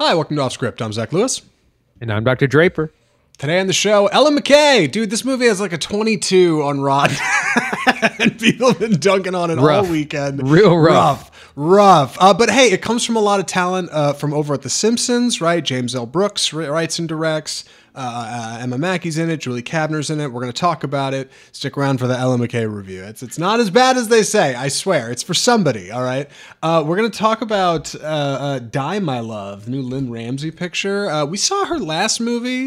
Hi, welcome to Off Script. I'm Zach Lewis. And I'm Dr. Draper. Today on the show, Ellen McKay. Dude, this movie has like a 22 on Rotten. And people have been dunking on it all weekend. Real rough. Rough. But hey, it comes from a lot of talent from over at The Simpsons, right? James L. Brooks writes and directs. Emma Mackey's in it. Julie Kavner's in it. We're going to talk about it. Stick around for the Ellen McKay review. It's not as bad as they say. I swear. It's for somebody, all right? We're going to talk about Die, My Love, the new Lynn Ramsey picture. We saw her last movie,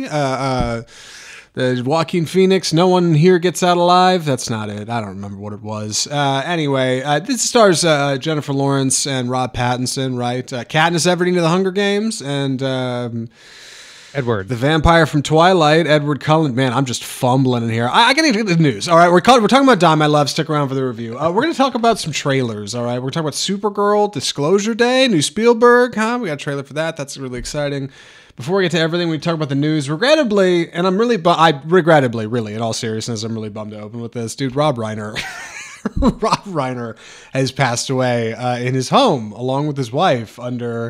the Joaquin Phoenix, No One Here Gets Out Alive. That's not it. I don't remember what it was. Anyway, this stars Jennifer Lawrence and Rob Pattinson, right? Katniss Everdeen of the Hunger Games, and Edward, the vampire from Twilight, Edward Cullen. Man, I'm just fumbling in here. I gotta get the news. All right, we're talking about Die, My Love. Stick around for the review. We're gonna talk about some trailers. All right, we're talking about Supergirl, Disclosure Day, new Spielberg. We got a trailer for that. That's really exciting. Before we get to everything, we talk about the news. Regrettably, and I'm really, really, in all seriousness, I'm really bummed to open with this, dude. Rob Reiner. Rob Reiner has passed away in his home along with his wife under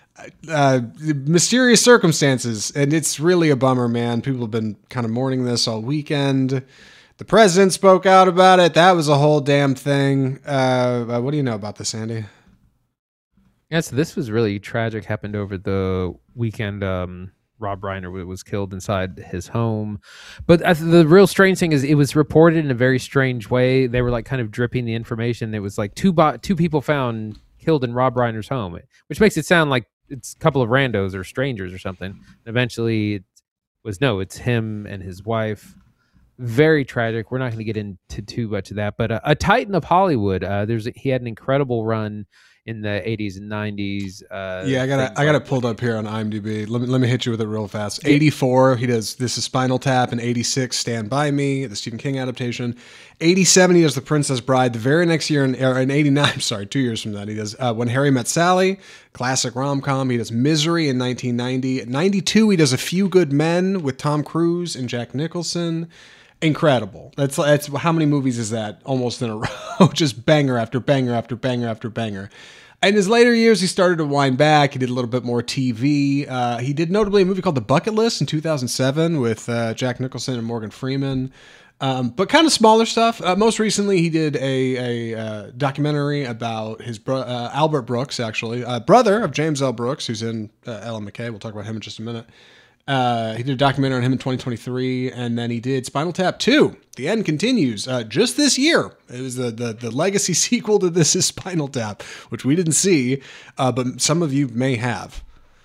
mysterious circumstances, and it's really a bummer, man. People have been kind of mourning this all weekend. The president spoke out about it. That was a whole damn thing. What do you know about this, Andy? Yeah, so this was really tragic. Happened over the weekend. Rob Reiner was killed inside his home. But the real strange thing is it was reported in a very strange way. They were like kind of dripping the information. It was like two people found killed in Rob Reiner's home, which makes it sound like it's a couple of randos or strangers or something. And eventually it's him and his wife. Very tragic. We're not going to get into too much of that, but a titan of Hollywood. He had an incredible run in the 80s and 90s. I got it pulled up here on IMDb. Let me hit you with it real fast. 84, he does This Is Spinal Tap. In 86, Stand By Me, the Stephen King adaptation. 87, he does The Princess Bride. The very next year, in 89, sorry, 2 years from that, he does When Harry Met Sally, classic rom-com. He does Misery in 1990. 92, he does A Few Good Men with Tom Cruise and Jack Nicholson. Incredible. That's how many movies is that? Almost in a row. Just banger after banger after banger after banger. In his later years, he started to wind back. He did a little bit more TV. He did notably a movie called The Bucket List in 2007 with Jack Nicholson and Morgan Freeman. But kind of smaller stuff. Most recently, he did a documentary about his Albert Brooks, actually, brother of James L. Brooks, who's in Ellen McKay. We'll talk about him in just a minute. He did a documentary on him in 2023, and then he did Spinal Tap 2. The End Continues just this year. It was the legacy sequel to This Is Spinal Tap, which we didn't see, but some of you may have.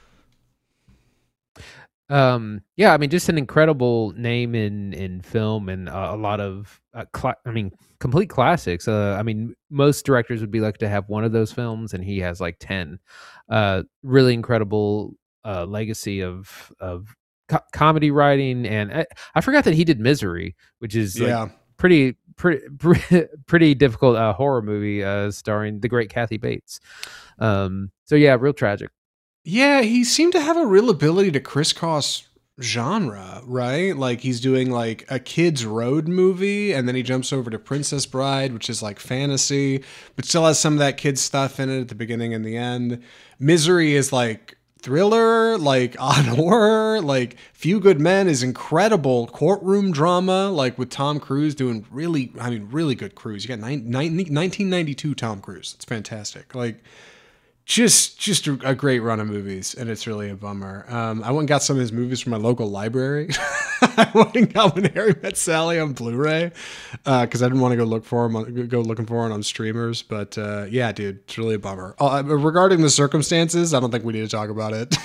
Just an incredible name in film and a lot of complete classics. Most directors would be lucky to have one of those films, and he has like 10. Really incredible legacy of comedy writing, and I forgot that he did Misery, which is pretty difficult horror movie starring the great Kathy Bates. Real tragic. Yeah, he seemed to have a real ability to crisscross genre, right? Like he's doing like a kid's road movie, and then he jumps over to Princess Bride, which is like fantasy, but still has some of that kid stuff in it at the beginning and the end. Misery is like thriller, like odd horror, like Few Good Men is incredible courtroom drama, like with Tom Cruise doing really good Cruise. You got 1992 Tom Cruise. It's fantastic. Like just a great run of movies, and it's really a bummer. I went and got some of his movies from my local library. I went and got When Harry Met Sally on Blu-ray because I didn't want to go looking for it on streamers. But dude, it's really a bummer. Regarding the circumstances, I don't think we need to talk about it.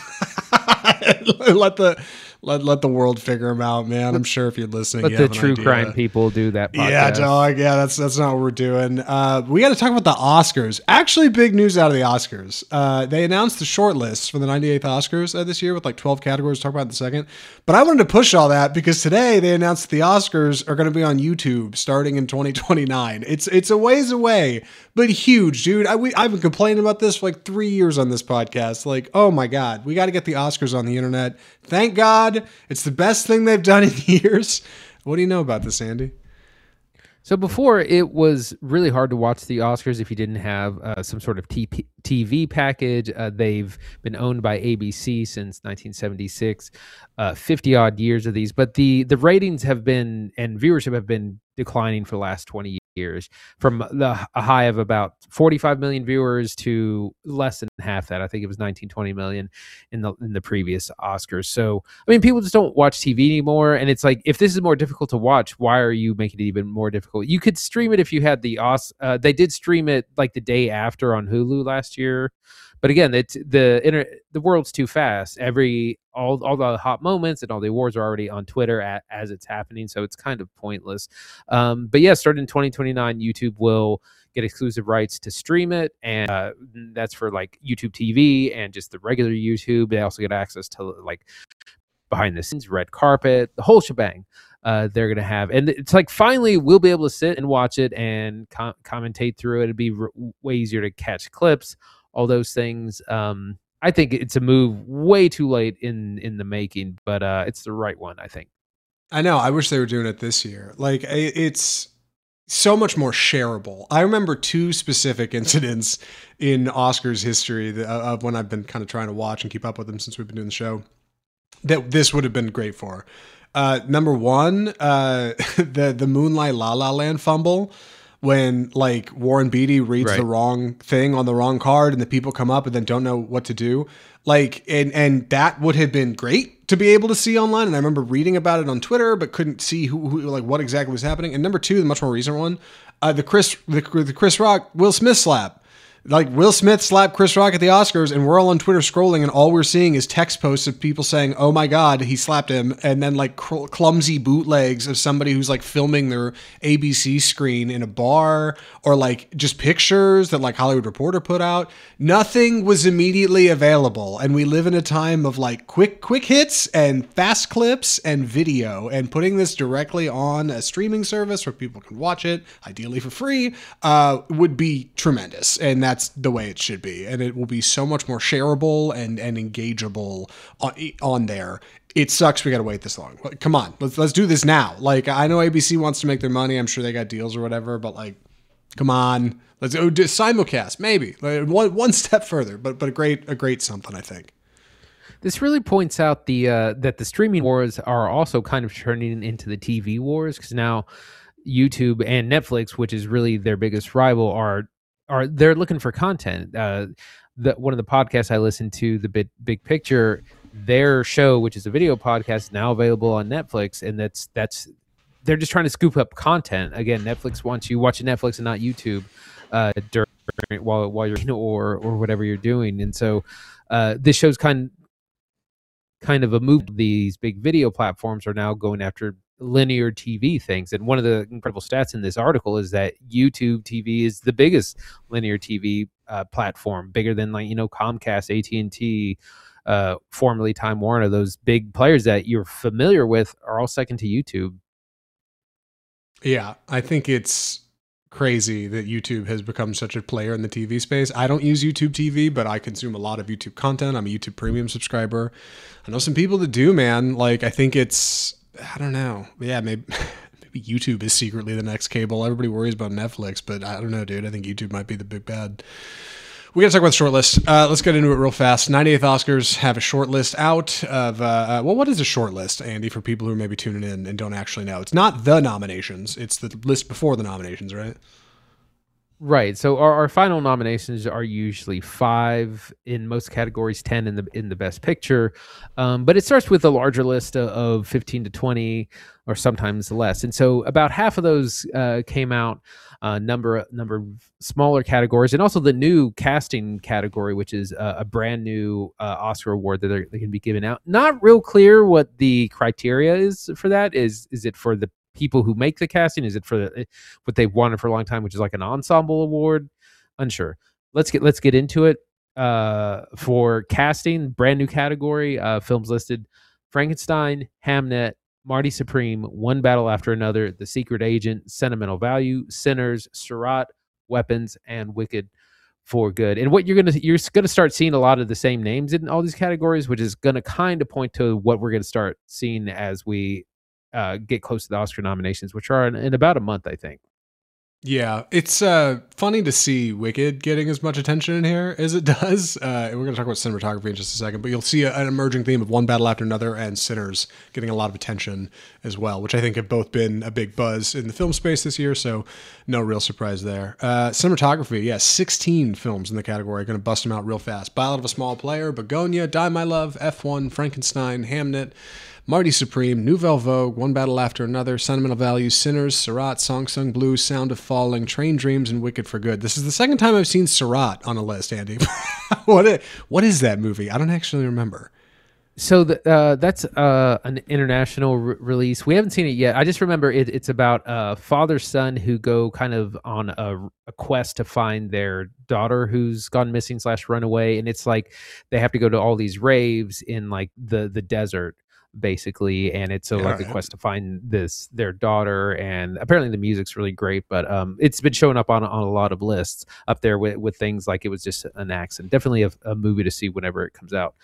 Let the world figure them out, man. I'm sure if you're listening, let the true crime people do that podcast. Yeah, dog. Yeah, that's not what we're doing. We got to talk about the Oscars. Actually, big news out of the Oscars. They announced the short list for the 98th Oscars this year with like 12 categories. We'll talk about in a second. But I wanted to push all that because today they announced that the Oscars are going to be on YouTube starting in 2029. It's a ways away, but huge, dude. I've been complaining about this for like 3 years on this podcast. Like, oh my God, we got to get the Oscars on the internet. Thank God. It's the best thing they've done in years. What do you know about this, Andy? So before, it was really hard to watch the Oscars if you didn't have some sort of TV package. They've been owned by ABC since 1976, 50 odd years of these. But the ratings have been and viewership have been declining for the last 20 years, from a high of about 45 million viewers to less than half that. I think it was 19, 20 million in the previous Oscars. So I mean, people just don't watch TV anymore, and it's like, if this is more difficult to watch, why are you making it even more difficult? You could stream it if you had the they did stream it like the day after on Hulu last year, but again, the world's too fast. All the hot moments and all the awards are already on Twitter as it's happening, so it's kind of pointless. But yeah, starting in 2029, YouTube will get exclusive rights to stream it, and that's for like YouTube TV and just the regular YouTube. They also get access to like behind the scenes, red carpet, the whole shebang. They're gonna have, and it's like, finally we'll be able to sit and watch it and commentate through it. It'd be way easier to catch clips, all those things. I think it's a move way too late in the making, but it's the right one, I think. I know. I wish they were doing it this year. Like, it's so much more shareable. I remember two specific incidents in Oscars history of when I've been kind of trying to watch and keep up with them since we've been doing the show, that this would have been great for. Number one, the Moonlight La La Land fumble, when like Warren Beatty reads the wrong thing on the wrong card and the people come up and then don't know what to do. Like, and that would have been great to be able to see online. And I remember reading about it on Twitter, but couldn't see who like what exactly was happening. And number two, the much more recent one, the Chris Rock Will Smith slap. Like, Will Smith slapped Chris Rock at the Oscars, and we're all on Twitter scrolling, and all we're seeing is text posts of people saying, "Oh my God, he slapped him," and then like clumsy bootlegs of somebody who's like filming their ABC screen in a bar, or like just pictures that like Hollywood Reporter put out. Nothing was immediately available, and we live in a time of like quick hits and fast clips and video, and putting this directly on a streaming service where people can watch it, ideally for free, would be tremendous. And that's the way it should be. And it will be so much more shareable and engageable on there. It sucks we got to wait this long. Come on, let's do this now. Like, I know ABC wants to make their money. I'm sure they got deals or whatever, but like, come on, let's do simulcast, maybe like one step further, but a great something, I think. This really points out that the streaming wars are also kind of turning into the TV wars, because now YouTube and Netflix, which is really their biggest rival, are they're looking for content. One of the podcasts I listened to, the Big Picture, their show, which is a video podcast, is now available on Netflix, and that's they're just trying to scoop up content. Again, Netflix wants you watching Netflix and not YouTube during while you're or whatever you're doing. And so this show's kind of a move. These big video platforms are now going after linear TV things. And one of the incredible stats in this article is that YouTube TV is the biggest linear TV platform, bigger than like, Comcast, AT&T, formerly Time Warner. Those big players that you're familiar with are all second to YouTube. Yeah, I think it's crazy that YouTube has become such a player in the TV space. I don't use YouTube TV, but I consume a lot of YouTube content. I'm a YouTube Premium subscriber. I know some people that do, man. Like, I think it's, I don't know. Yeah, maybe YouTube is secretly the next cable. Everybody worries about Netflix, but I don't know, dude. I think YouTube might be the big bad. We got to talk about the short list. Let's get into it real fast. 98th Oscars have a short list out of, what is a short list, Andy, for people who are maybe tuning in and don't actually know? It's not the nominations. It's the list before the nominations, right? Right. So our final nominations are usually 5, in most categories, 10 in the Best Picture. But it starts with a larger list of 15 to 20, or sometimes less. And so about half of those came out. Number of smaller categories, and also the new casting category, which is a brand new Oscar award that they're going to be giving out. Not real clear what the criteria is for that. Is it for the people who make the casting? Is it for what they've wanted for a long time, which is like an ensemble award? Unsure. Let's get into it. For casting, brand new category, films listed: Frankenstein, Hamnet, Marty Supreme, One Battle After Another, The Secret Agent, Sentimental Value, Sinners, Surat, Weapons, and Wicked for Good. And what you're gonna start seeing a lot of the same names in all these categories, which is gonna kind of point to what we're gonna start seeing as we get close to the Oscar nominations, which are in about a month, I think. Yeah, it's funny to see Wicked getting as much attention in here as it does. We're going to talk about cinematography in just a second, but you'll see an emerging theme of One Battle After Another and Sinners getting a lot of attention as well, which I think have both been a big buzz in the film space this year, so no real surprise there. Cinematography, yeah, 16 films in the category. Going to bust them out real fast. Ballad of a Small Player, Begonia, Die My Love, F1, Frankenstein, Hamnet, Marty Supreme, Nouvelle Vogue, One Battle After Another, Sentimental Values, Sinners, Surratt, Song Sung Blue, Sound of Falling, Train Dreams, and Wicked for Good. This is the second time I've seen Surratt on a list, Andy. What is that movie? I don't actually remember. So that's an international release. We haven't seen it yet. I just remember it's about a father-son who go kind of on a quest to find their daughter who's gone missing / run away, and it's like they have to go to all these raves in like the desert basically, and it's like a quest to find their daughter, and apparently the music's really great, but it's been showing up on a lot of lists up there with things like It Was Just an Accident. Definitely a movie to see whenever it comes out.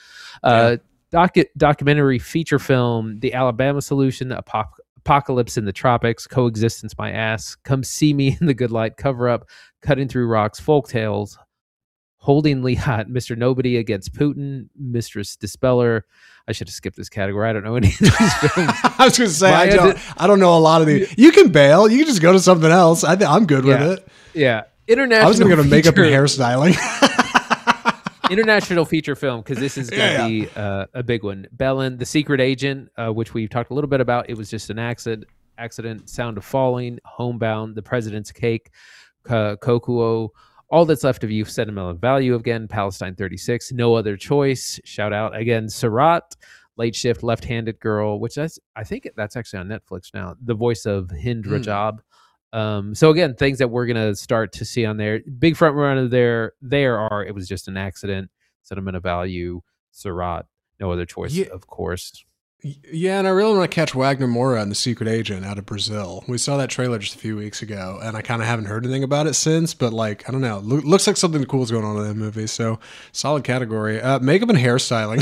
Documentary feature film, The Alabama Solution, Apocalypse in the Tropics, Coexistence My Ass, Come See Me in the Good Light, Cover Up, Cutting Through Rocks, Folk Tales, Holding Liat, Mr. Nobody Against Putin, Mistress Dispeller. I should have skipped this category. I don't know any of these films. I was going to say, I don't know a lot of these. You can bail. You can just go to something else. I'm good with it. Yeah. International. I was going to go to makeup and hairstyling. International feature film, because this is going to be a big one. Bellin, The Secret Agent, which we've talked a little bit about. It Was Just an Accident, Sound of Falling, Homebound, The President's Cake, Kokuo, All That's Left of You, Sentimental Value again, Palestine 36, No Other Choice, shout out again, Surratt, Late Shift, Left-Handed Girl, which I think that's actually on Netflix now, the voice of Hind Rajab. So again, things that we're gonna start to see on there. Big front runner there are It Was Just an Accident, Sentimental Value, Surratt, No Other Choice, of course. Yeah, and I really want to catch Wagner Moura and The Secret Agent out of Brazil. We saw that trailer just a few weeks ago, and I kind of haven't heard anything about it since, but like, I don't know. Looks like something cool is going on in that movie, so solid category. Makeup and hairstyling.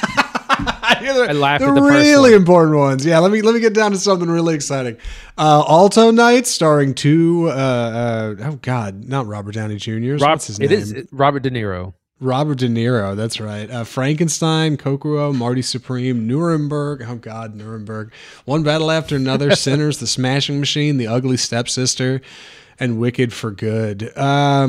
I laughed at the first really one. important ones. Yeah, let me get down to something really exciting. Alto Nights, starring oh God, not Robert Downey Jr. What's his name? It is Robert De Niro. Robert De Niro, that's right. Frankenstein, Kokuo, Marty Supreme, Nuremberg. Oh God, Nuremberg. One Battle After Another, Sinners, The Smashing Machine, The Ugly Stepsister, and Wicked for Good. I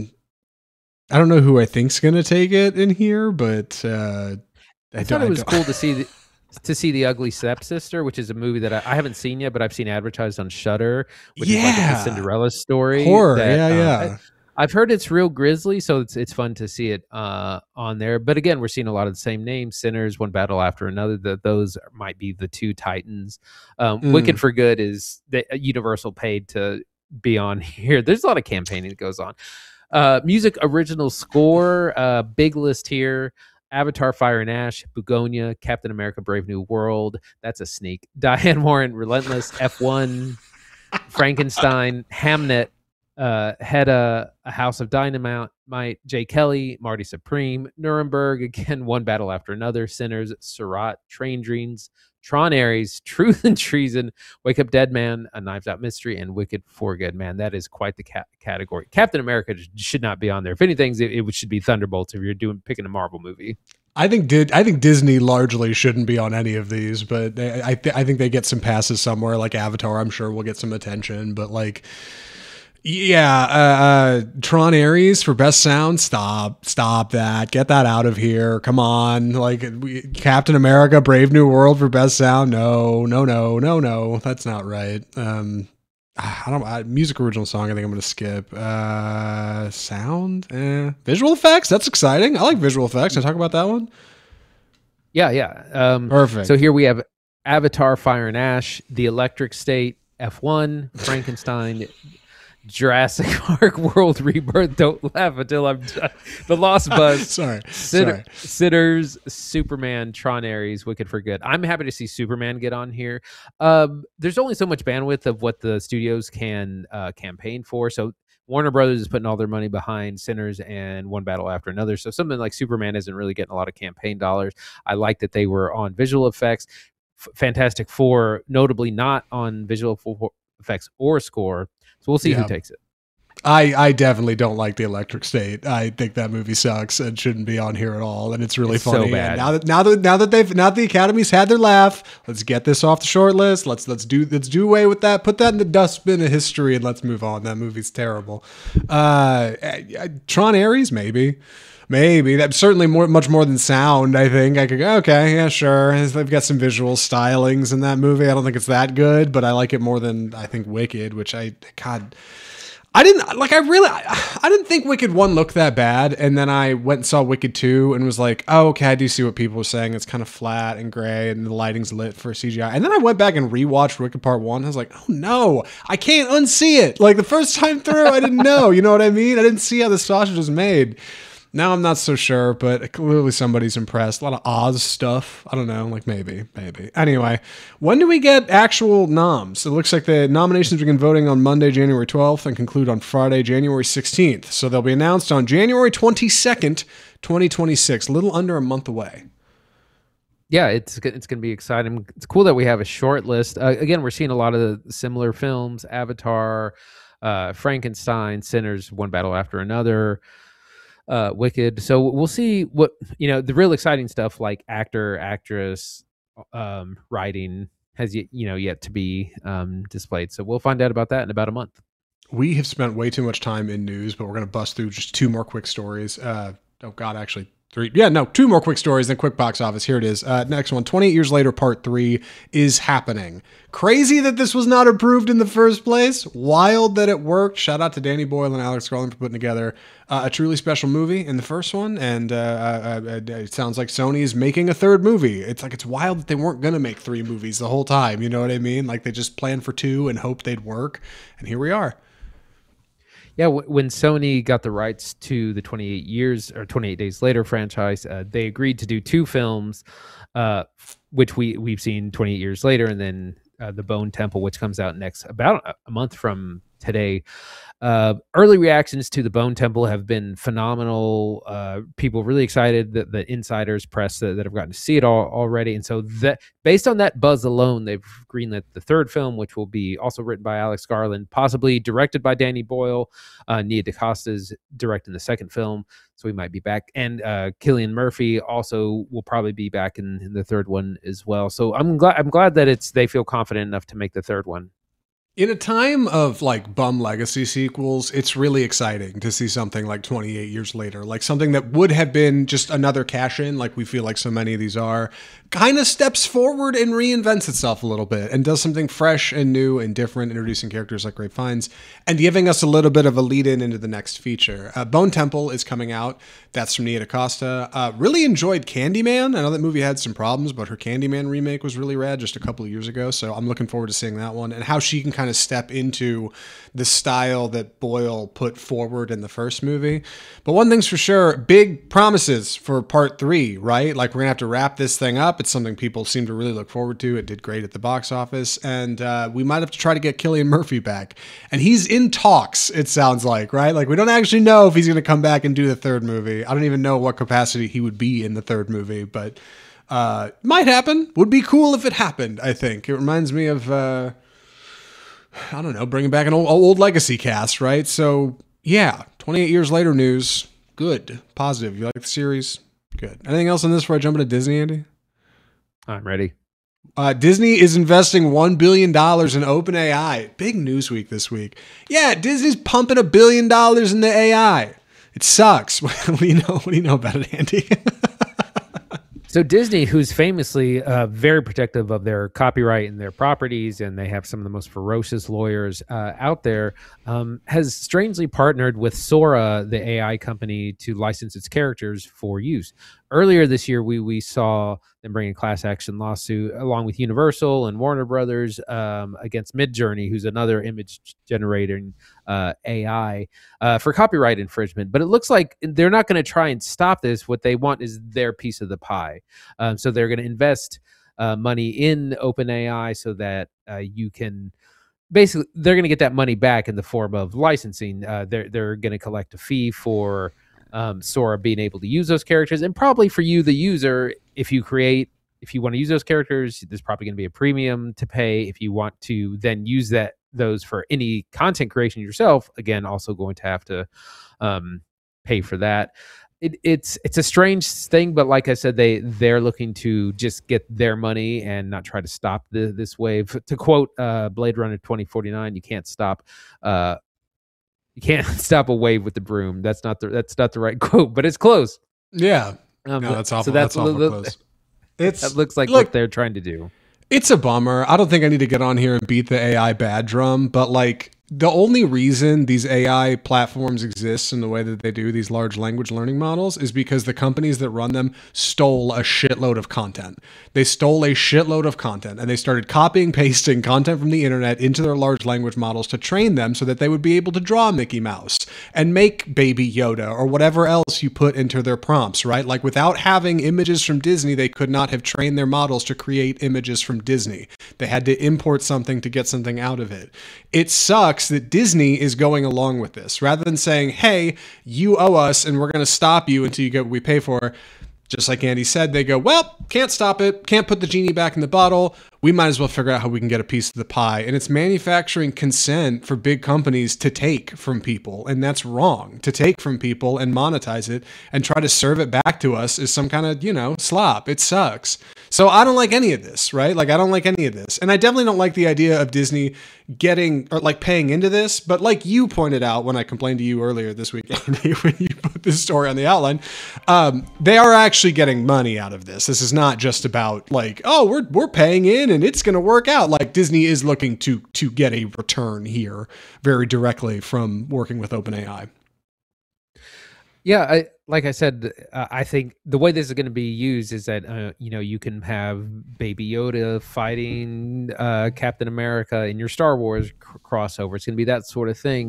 don't know who I think's gonna take it in here, but I thought it was cool to see The Ugly Stepsister, which is a movie that I haven't seen yet, but I've seen advertised on Shudder, which is like a Cinderella story. Horror, yeah. I've heard it's real grisly, so it's fun to see it on there. But again, we're seeing a lot of the same names: Sinners, One Battle After Another. Those might be the two titans. Wicked for Good is the Universal paid to be on here. There's a lot of campaigning that goes on. Music original score, big list here. Avatar, Fire and Ash, Begonia, Captain America, Brave New World. That's a sneak. Diane Warren, Relentless, F1, Frankenstein, Hamnet, Hedda, A House of Dynamite, Jay Kelly, Marty Supreme, Nuremberg, again, One Battle After Another, Sinners, Surratt, Train Dreams, Tron Ares, Truth and Treason, Wake Up Dead Man, A Knives Out Mystery, and Wicked for Good. Man, that is quite the category. Captain America should not be on there. If anything, it should be Thunderbolts if you're picking a Marvel movie. I think Disney largely shouldn't be on any of these, but I think they get some passes somewhere. Like Avatar, I'm sure will get some attention, but like. Yeah, Tron Ares for best sound. Stop that. Get that out of here. Come on. Like Captain America, Brave New World for best sound. No. That's not right. Music original song. I think I'm going to skip. Sound. Visual effects. That's exciting. I like visual effects. Can I talk about that one? Yeah. Perfect. So here we have Avatar, Fire and Ash, The Electric State, F1, Frankenstein, Jurassic Park World Rebirth. Don't laugh until I'm done. The Lost Buzz. Sorry. Sinners, Superman, Tron Ares, Wicked for Good. I'm happy to see Superman get on here. There's only so much bandwidth of what the studios can campaign for. So Warner Brothers is putting all their money behind Sinners and One Battle After Another. So something like Superman isn't really getting a lot of campaign dollars. I like that they were on visual effects. Fantastic Four, notably not on visual effects or score. So we'll see who Yeah. takes it. I definitely don't like the Electric State. I think that movie sucks and shouldn't be on here at all. And it's really It's so funny. bad. And now that the Academy's had their laugh, let's get this off the short list. Let's do away with that. Put that in the dustbin of history and let's move on. That movie's terrible. Tron Ares, maybe. Maybe that's certainly much more than sound. I think I could go, okay, yeah, sure. They've got some visual stylings in that movie. I don't think it's that good, but I like it more than I think Wicked, which I didn't think Wicked 1 looked that bad. And then I went and saw Wicked 2 and was like, oh, okay, I do see what people were saying. It's kind of flat and gray and the lighting's lit for CGI. And then I went back and rewatched Wicked Part 1. I was like, oh no, I can't unsee it. Like the first time through, I didn't know. You know what I mean? I didn't see how the sausage was made. Now I'm not so sure, but clearly somebody's impressed. A lot of Oz stuff. I don't know, like maybe. Anyway, when do we get actual noms? It looks like the nominations begin voting on Monday, January 12th and conclude on Friday, January 16th. So they'll be announced on January 22nd, 2026, a little under a month away. Yeah, it's going to be exciting. It's cool that we have a short list. Again, we're seeing a lot of the similar films, Avatar, Frankenstein, Sinners, One Battle After Another, Wicked. So we'll see what, the real exciting stuff like actor, actress, writing has yet to be displayed. So we'll find out about that in about a month. We have spent way too much time in news, but we're going to bust through just two more quick stories. Actually, three. Yeah, no, two more quick stories, then quick box office. Here it is. Next one, 28 Years Later, Part 3 is happening. Crazy that this was not approved in the first place. Wild that it worked. Shout out to Danny Boyle and Alex Garland for putting together a truly special movie in the first one. And it sounds like Sony is making a third movie. It's wild that they weren't going to make 3 movies the whole time. You know what I mean? Like they just planned for 2 and hoped they'd work. And here we are. Yeah, when Sony got the rights to the 28 Days Later franchise, they agreed to do 2 films, which we've seen 28 Years Later, and then The Bone Temple, which comes out next, about a month from today. Early reactions to The Bone Temple have been phenomenal. People really excited, the insiders press that have gotten to see it already. And so that based on that buzz alone, they've greenlit the third film, which will be also written by Alex Garland, possibly directed by Danny Boyle. Nia DaCosta is directing the second film, so we might be back. And Cillian Murphy also will probably be back in the third one as well. So I'm glad that they feel confident enough to make the third one. In a time of like bum legacy sequels, it's really exciting to see something like 28 Years Later, like something that would have been just another cash in, like we feel like so many of these are, kind of steps forward and reinvents itself a little bit and does something fresh and new and different, introducing characters like Ralph Fiennes and giving us a little bit of a lead in into the next feature. Bone Temple is coming out. That's from Nia DaCosta. Really enjoyed Candyman. I know that movie had some problems, but her Candyman remake was really rad just a couple of years ago. So I'm looking forward to seeing that one and how she can kind of step into the style that Boyle put forward in the first movie. But one thing's for sure, big promises for Part 3, right? Like we're gonna have to wrap this thing up. It's something people seem to really look forward to. It did great at the box office, and we might have to try to get Cillian Murphy back. And he's in talks, it sounds like, right? Like we don't actually know if he's gonna come back and do the third movie. I don't even know what capacity he would be in the third movie, but might happen. Would be cool if it happened, I think. It reminds me of I don't know, bringing back an old legacy cast, right? So, yeah, 28 Years Later news. Good. Positive. You like the series? Good. Anything else on this before I jump into Disney, Andy? I'm ready. Disney is investing $1 billion in OpenAI. Big news week this week. Yeah, Disney's pumping $1 billion into AI. It sucks. What do you know about it, Andy? So Disney, who's famously very protective of their copyright and their properties, and they have some of the most ferocious lawyers out there, has strangely partnered with Sora, the AI company, to license its characters for use. Earlier this year, we saw them bring a class action lawsuit along with Universal and Warner Brothers against Midjourney, who's another image generating AI, for copyright infringement. But it looks like they're not going to try and stop this. What they want is their piece of the pie. So they're going to invest money in OpenAI so that you can basically, they're going to get that money back in the form of licensing. They're going to collect a fee for Sora being able to use those characters, and probably for you, the user, if you want to use those characters, there's probably going to be a premium to pay if you want to then use those for any content creation yourself, again, also going to have to pay for that. It's a strange thing, but like I said, they're looking to just get their money and not try to stop this wave. To quote Blade Runner 2049, you can't stop a wave with the broom. That's not the right quote, but it's close. Yeah, no, that's awful. So that's awful close. That looks like what they're trying to do. It's a bummer. I don't think I need to get on here and beat the AI bad drum, but like the only reason these AI platforms exist in the way that they do, these large language learning models, is because the companies that run them stole a shitload of content. They stole a shitload of content and they started copying, pasting content from the internet into their large language models to train them so that they would be able to draw Mickey Mouse and make Baby Yoda or whatever else you put into their prompts, right? Like without having images from Disney, they could not have trained their models to create images from Disney. They had to import something to get something out of it. It sucks that Disney is going along with this rather than saying, hey, you owe us and we're going to stop you until you get what we pay for. Just like Andy said, they go, well, can't stop it, can't put the genie back in the bottle. We might as well figure out how we can get a piece of the pie. And it's manufacturing consent for big companies to take from people. And that's wrong. To take from people and monetize it and try to serve it back to us is some kind of, slop. It sucks. So I don't like any of this, right? Like, I don't like any of this. And I definitely don't like the idea of Disney getting or like paying into this. But like you pointed out when I complained to you earlier this week, Andy, when you put this story on the outline, they are actually getting money out of this. This is not just about like, oh, we're paying in and it's going to work out. Like Disney is looking to get a return here very directly from working with OpenAI. Yeah, like I said, I think the way this is going to be used is that you can have Baby Yoda fighting Captain America in your Star Wars crossover. It's going to be that sort of thing.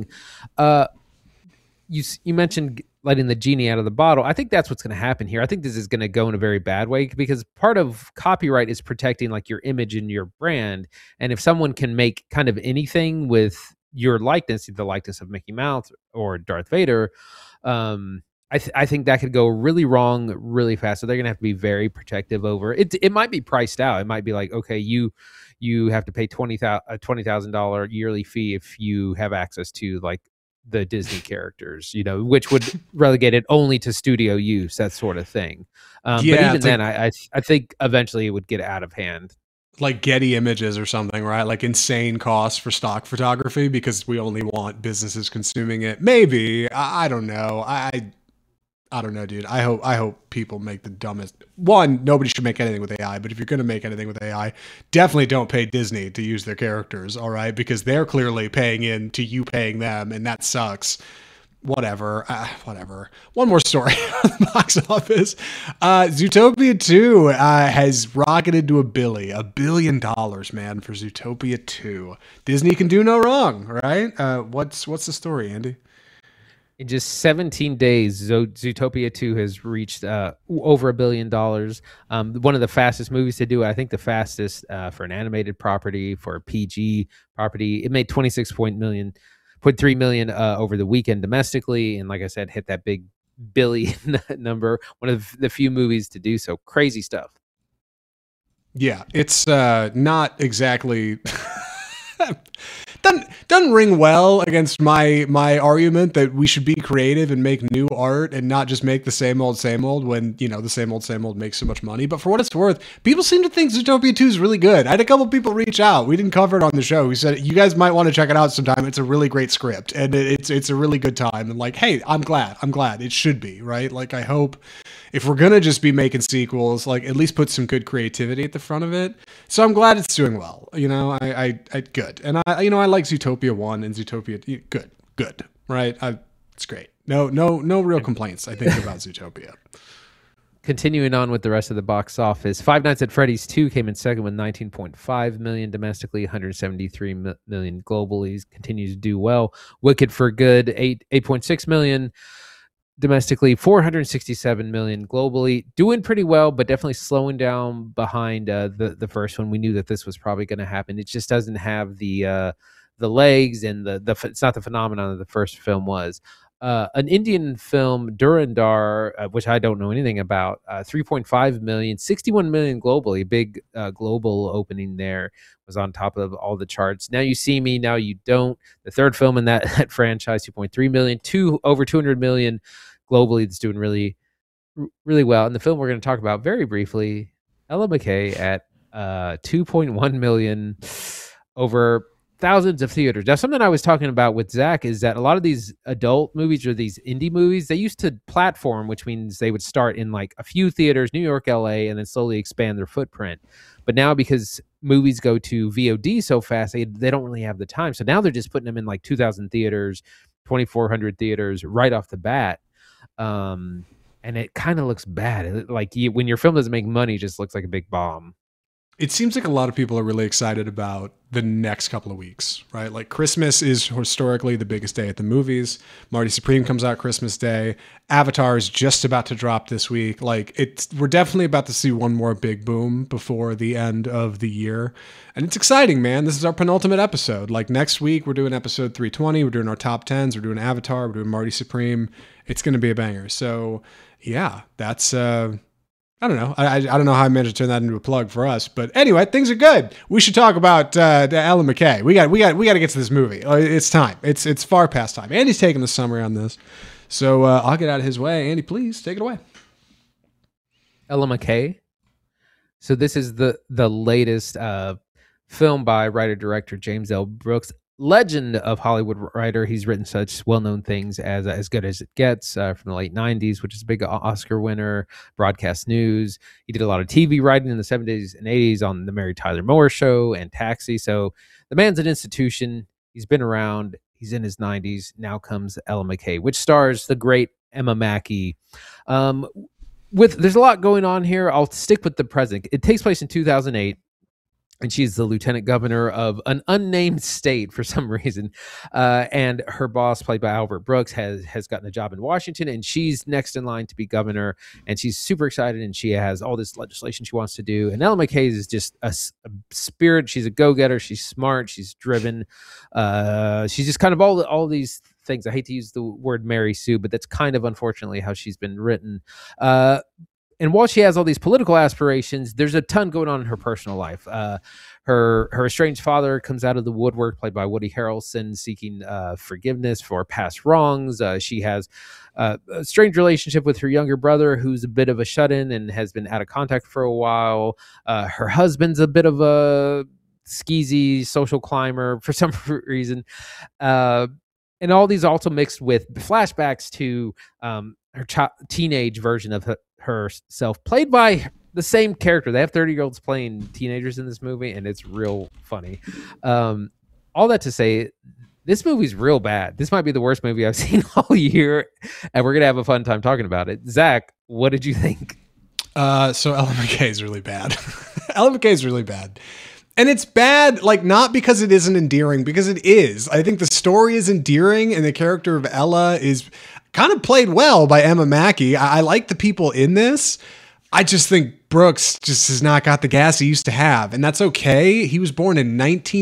You mentioned letting the genie out of the bottle. I think that's what's going to happen here. I think this is going to go in a very bad way because part of copyright is protecting like your image and your brand. And if someone can make kind of anything with your likeness, the likeness of Mickey Mouse or Darth Vader, I think that could go really wrong really fast. So they're gonna have to be very protective over it. It might be priced out. It might be like, okay, you have to pay a $20,000 yearly fee if you have access to like the Disney characters, which would relegate it only to studio use, that sort of thing. But even then, I think eventually it would get out of hand. Like Getty Images or something, right? Like insane costs for stock photography because we only want businesses consuming it. Maybe. I don't know. I don't know, dude. I hope people make the dumbest. One, nobody should make anything with AI, but if you're going to make anything with AI, definitely don't pay Disney to use their characters, all right? Because they're clearly paying in to you paying them, and that sucks. Whatever. One more story on the box office. Zootopia 2 has rocketed to $1 billion, man, for Zootopia 2. Disney can do no wrong, right? What's the story, Andy? In just 17 days, Zootopia 2 has reached over $1 billion. One of the fastest movies to do it. I think the fastest for an animated property, for a PG property. It made 26.3 million over the weekend domestically, and like I said, hit that big billion number. One of the few movies to do so. Crazy stuff. Yeah, it's not exactly doesn't ring well against my argument that we should be creative and make new art and not just make the same old when the same old makes so much money. But for what it's worth, people seem to think Zootopia 2 is really good. I had a couple people reach out. We didn't cover it on the show. We said you guys might want to check it out sometime. It's a really great script and it's a really good time. And like, hey, I'm glad it should be, right? Like, I hope if we're gonna just be making sequels, like at least put some good creativity at the front of it. So I'm glad it's doing well. I good. And I like Zootopia 1 and Zootopia good, right? It's great. No real complaints, I think, about Zootopia. Continuing on with the rest of the box office, Five Nights at Freddy's 2 came in second with 19.5 million domestically, 173 million globally. Continues to do well. Wicked for Good, 8.6 million domestically, 467 million globally. Doing pretty well, but definitely slowing down behind the first one. We knew that this was probably going to happen. It just doesn't have the legs and it's not the phenomenon that the first film was. An Indian film, Durandar, which I don't know anything about, 3.5 million, 61 million globally. Big global opening there, was on top of all the charts. Now You See Me, Now You Don't, the third film in that, that franchise, 2.3 million, over 200 million globally. It's doing really, really well. And the film we're going to talk about very briefly, Ella McKay, at 2.1 million over thousands of theaters. Now, something I was talking about with Zach is that a lot of these adult movies or these indie movies, they used to platform, which means they would start in like a few theaters, New York, LA, and then slowly expand their footprint. But now, because movies go to VOD so fast, they don't really have the time. So now they're just putting them in like 2,000 theaters, 2,400 theaters right off the bat. And it kind of looks bad. When your film doesn't make money, it just looks like a big bomb. It seems like a lot of people are really excited about the next couple of weeks, right? Like Christmas is historically the biggest day at the movies. Marty Supreme comes out Christmas Day. Avatar is just about to drop this week. We're definitely about to see one more big boom before the end of the year. And it's exciting, man. This is our penultimate episode. Like next week, we're doing episode 320. We're doing our top 10s. We're doing Avatar. We're doing Marty Supreme. It's going to be a banger. So yeah, that's, I don't know. I don't know how I managed to turn that into a plug for us, but anyway, things are good. We should talk about Ella McKay. We got to get to this movie. It's time. It's far past time. Andy's taking the summary on this, so I'll get out of his way. Andy, please take it away. Ella McKay. So this is the latest film by writer-director James L. Brooks, legend of Hollywood writer. He's written such well-known things as As Good as It Gets from the late 90s, which is a big Oscar winner, Broadcast News. He did a lot of TV writing in the 70s and 80s on The Mary Tyler Moore Show and Taxi. So the man's an institution. He's been around. He's in his 90s. Now comes Ella McKay, which stars the great Emma Mackey. There's a lot going on here. I'll stick with the present. It takes place in 2008. And she's the lieutenant governor of an unnamed state for some reason. And her boss, played by Albert Brooks, has gotten a job in Washington, and she's next in line to be governor. And she's super excited, and she has all this legislation she wants to do. And Ella McKay is just a spirit. She's a go-getter. She's smart. She's driven. She's just kind of all these things. I hate to use the word Mary Sue, but that's kind of unfortunately how she's been written. And while she has all these political aspirations, there's a ton going on in her personal life. Her estranged father comes out of the woodwork, played by Woody Harrelson, seeking forgiveness for past wrongs. She has a strange relationship with her younger brother, who's a bit of a shut-in and has been out of contact for a while. Her husband's a bit of a skeezy social climber for some reason. And all these also mixed with flashbacks to her teenage version of herself, played by the same character. They have 30-year-olds playing teenagers in this movie, and it's real funny. All that to say, this movie's real bad. This might be the worst movie I've seen all year, and we're gonna have a fun time talking about it. Zach, what did you think? So Ella McKay is really bad. Ella McKay is really bad. And it's bad, like, not because it isn't endearing, because it is. I think the story is endearing, and the character of Ella is kind of played well by Emma Mackey. I like the people in this. I just think Brooks just has not got the gas he used to have, and that's okay. He was born in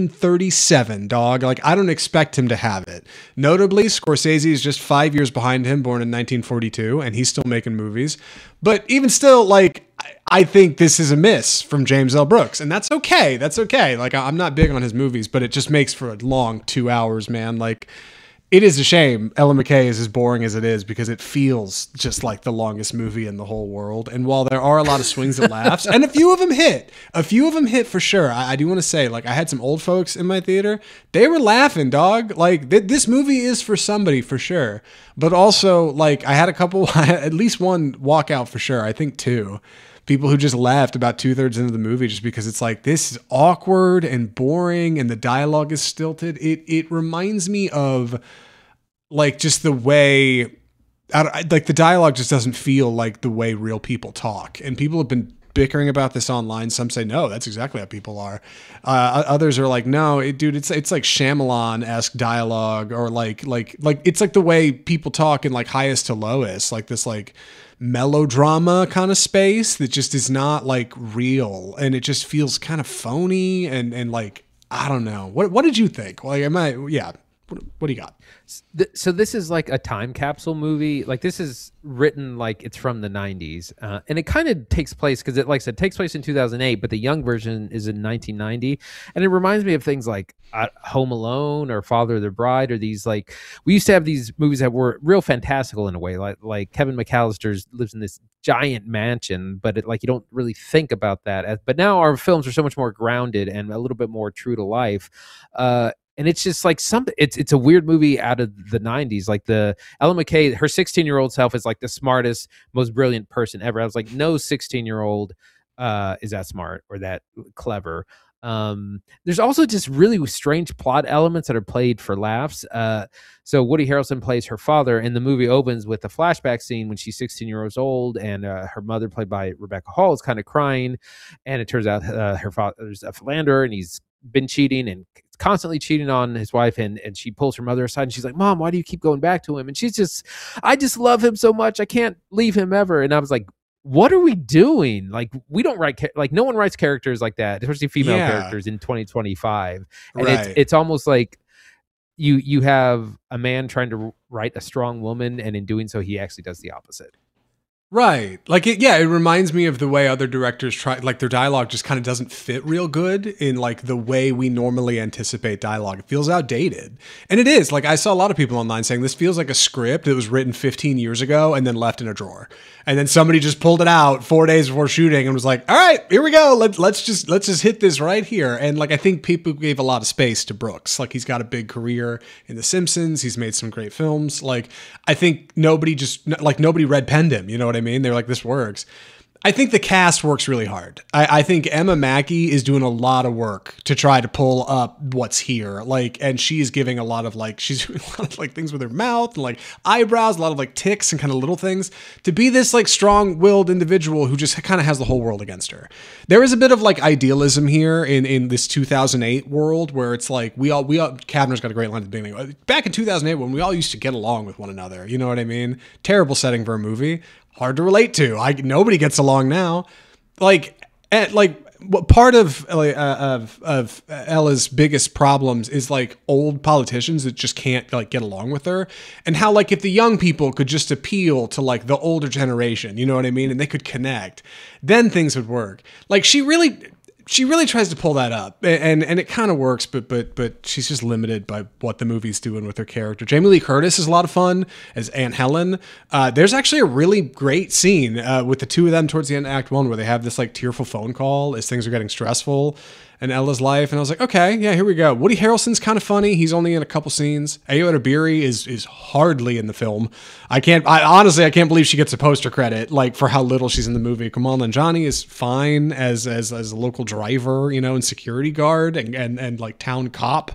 1937, dog. Like, I don't expect him to have it. Notably, Scorsese is just 5 years behind him, born in 1942, and he's still making movies. But even still, like, I think this is a miss from James L. Brooks, and that's okay. That's okay. Like, I'm not big on his movies, but it just makes for a long 2 hours, man. Like, it is a shame Ella McKay is as boring as it is, because it feels just like the longest movie in the whole world. And while there are a lot of swings and laughs, and a few of them hit for sure. I do want to say, like, I had some old folks in my theater. They were laughing, dog. Like, this movie is for somebody for sure. But also, like, I had a couple, at least one walkout for sure. I think two. People who just left about 2/3 into the movie just because it's like, this is awkward and boring and the dialogue is stilted. It reminds me of, like, just the way, like, the dialogue just doesn't feel like the way real people talk. And people have been bickering about this online. Some say, no, that's exactly how people are. Others are like, no, dude, it's like Shyamalan-esque dialogue, or like it's like the way people talk in, like, Highest to Lowest, like this, like, melodrama kind of space that just is not, like, real, and it just feels kind of phony and like, I don't know. What did you think? Like, What do you got? So this is like a time capsule movie. Like this is written like it's from the 90s. And it kind of takes place because it, like I said, takes place in 2008, but the young version is in 1990. And it reminds me of things like Home Alone or Father of the Bride, or these, like, we used to have these movies that were real fantastical in a way. Like Kevin McAllister's lives in this giant mansion, but it, like, you don't really think about that. But now our films are so much more grounded and a little bit more true to life. And it's just like it's a weird movie out of the 90s. Like the Ella McKay, her 16-year-old self is like the smartest, most brilliant person ever. I was like, no 16-year-old is that smart or that clever. There's also just really strange plot elements that are played for laughs. So Woody Harrelson plays her father, and the movie opens with a flashback scene when she's 16 years old, and her mother, played by Rebecca Hall, is kind of crying, and it turns out her father's a philanderer, and he's been cheating and constantly cheating on his wife, and she pulls her mother aside and she's like, Mom, why do you keep going back to him? And she's just, I just love him so much, I can't leave him ever. And I was like, what are we doing? Like, we don't write like, no one writes characters like that, especially female characters in 2025. And it's almost like you have a man trying to write a strong woman, and in doing so he actually does the opposite. Right. Like, it reminds me of the way other directors try, like, their dialogue just kind of doesn't fit real good in, like, the way we normally anticipate dialogue. It feels outdated. And it is. Like, I saw a lot of people online saying this feels like a script that was written 15 years ago and then left in a drawer. And then somebody just pulled it out 4 days before shooting and was like, all right, here we go. Let's just hit this right here. And, like, I think people gave a lot of space to Brooks. Like, he's got a big career in The Simpsons. He's made some great films. Like, I think nobody red penned him. You know what I mean? They're like, this works. I think the cast works really hard. I think Emma Mackey is doing a lot of work to try to pull up what's here. Like, and she's giving a lot of, like, she's doing a lot of, like, things with her mouth and, like, eyebrows, a lot of, like, tics and kind of little things to be this, like, strong-willed individual who just kind of has the whole world against her. There is a bit of, like, idealism here in this 2008 world where it's like we all Kavner's got a great line at the beginning. Back in 2008 when we all used to get along with one another. You know what I mean? Terrible setting for a movie. Hard to relate to. Nobody gets along now. Part of Ella's biggest problems is, like, old politicians that just can't, like, get along with her, and how, like, if the young people could just appeal to, like, the older generation, you know what I mean, and they could connect, then things would work. Like, she really tries to pull that up, and it kind of works, but she's just limited by what the movie's doing with her character. Jamie Lee Curtis is a lot of fun as Aunt Helen. There's actually a really great scene with the two of them towards the end of Act 1 where they have this, like, tearful phone call as things are getting stressful in Ella's life, and I was like, okay, yeah, here we go. Woody Harrelson's kind of funny. He's only in a couple scenes. Ayo Edebiri is hardly in the film. I honestly can't believe she gets a poster credit, like, for how little she's in the movie. Kumail Nanjiani is fine as a local driver, you know, and security guard and like town cop.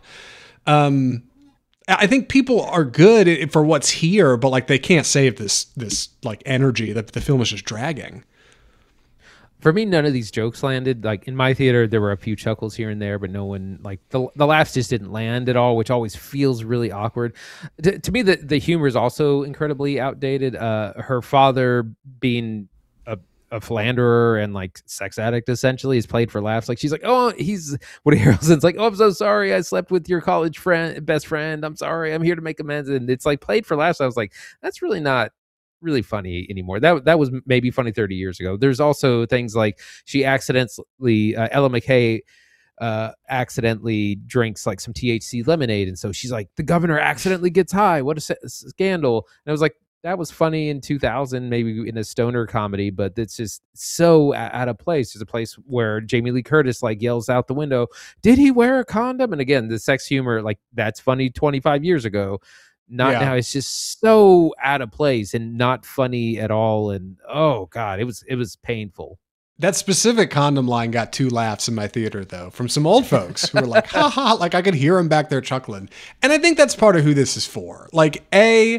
I think people are good for what's here, but, like, they can't save this like energy that the film is just dragging. For me, none of these jokes landed. Like, in my theater, there were a few chuckles here and there, but no one, like, the laughs just didn't land at all, which always feels really awkward. To me, the humor is also incredibly outdated. Her father being a philanderer and, like, sex addict essentially is played for laughs. Like, she's like, oh, Woody Harrelson's like, oh, I'm so sorry, I slept with your college best friend. I'm sorry, I'm here to make amends. And it's, like, played for laughs. I was like, that's really not really funny anymore. That was maybe funny 30 years ago. There's also things like she accidentally Ella McKay accidentally drinks, like, some THC lemonade, and so she's like, the governor accidentally gets high, what a scandal. And I was like, that was funny in 2000, maybe in a stoner comedy, but it's just so out of place. There's a place where Jamie Lee Curtis, like, yells out the window, did he wear a condom? And again, the sex humor, like, that's funny 25 years ago. Now. It's just so out of place and not funny at all. And oh God, it was painful. That specific condom line got 2 laughs in my theater, though, from some old folks who were like, ha ha, like, I could hear them back there chuckling. And I think that's part of who this is for. Like,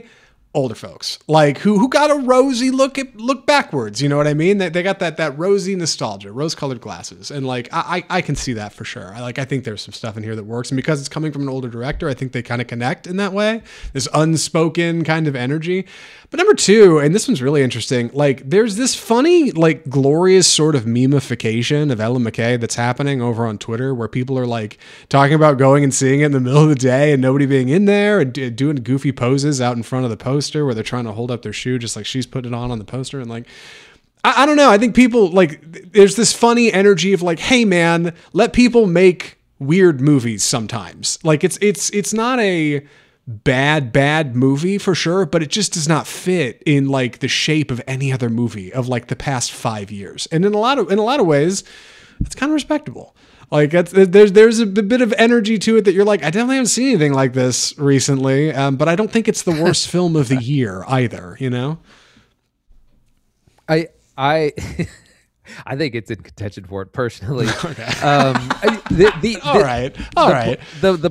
older folks, like who got a rosy look backwards. You know what I mean? They got that rosy nostalgia, rose-colored glasses, and like I can see that for sure. I think there's some stuff in here that works, and because it's coming from an older director, I think they kind of connect in that way. This unspoken kind of energy. But number two, and this one's really interesting, like there's this funny, like glorious sort of memification of Ellen McKay that's happening over on Twitter, where people are like talking about going and seeing it in the middle of the day and nobody being in there, and doing goofy poses out in front of the poster where they're trying to hold up their shoe just like she's putting it on the poster. And like, I don't know. I think people like, there's this funny energy of like, hey man, let people make weird movies sometimes. Like it's not a bad movie for sure, but it just does not fit in like the shape of any other movie of like the past 5 years. And in a lot of ways, it's kind of respectable. Like there's a bit of energy to it that you're like, I definitely haven't seen anything like this recently, but I don't think it's the worst film of the year either. You know, I I think it's in contention for it personally. Okay. All right.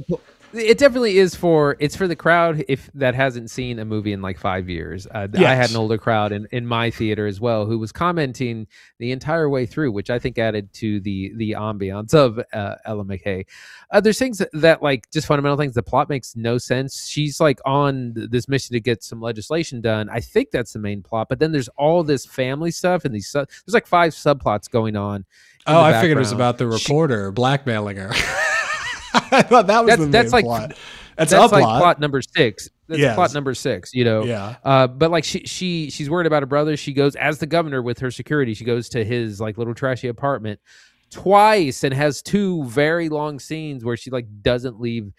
It definitely is it's for the crowd if that hasn't seen a movie in like 5 years. Yes. I had an older crowd in my theater as well who was commenting the entire way through, which I think added to the ambiance of Ella McKay. There's things that like just fundamental things. The plot makes no sense. She's like on this mission to get some legislation done. I think that's the main plot, but then there's all this family stuff and there's like 5 subplots going on. Oh, I figured it was about the reporter blackmailing her. I thought that was the main plot. That's like plot number 6. That's plot number 6, you know. Yeah. But like she's worried about her brother. She goes as the governor with her security. She goes to his like little trashy apartment twice and has 2 very long scenes where she like doesn't leave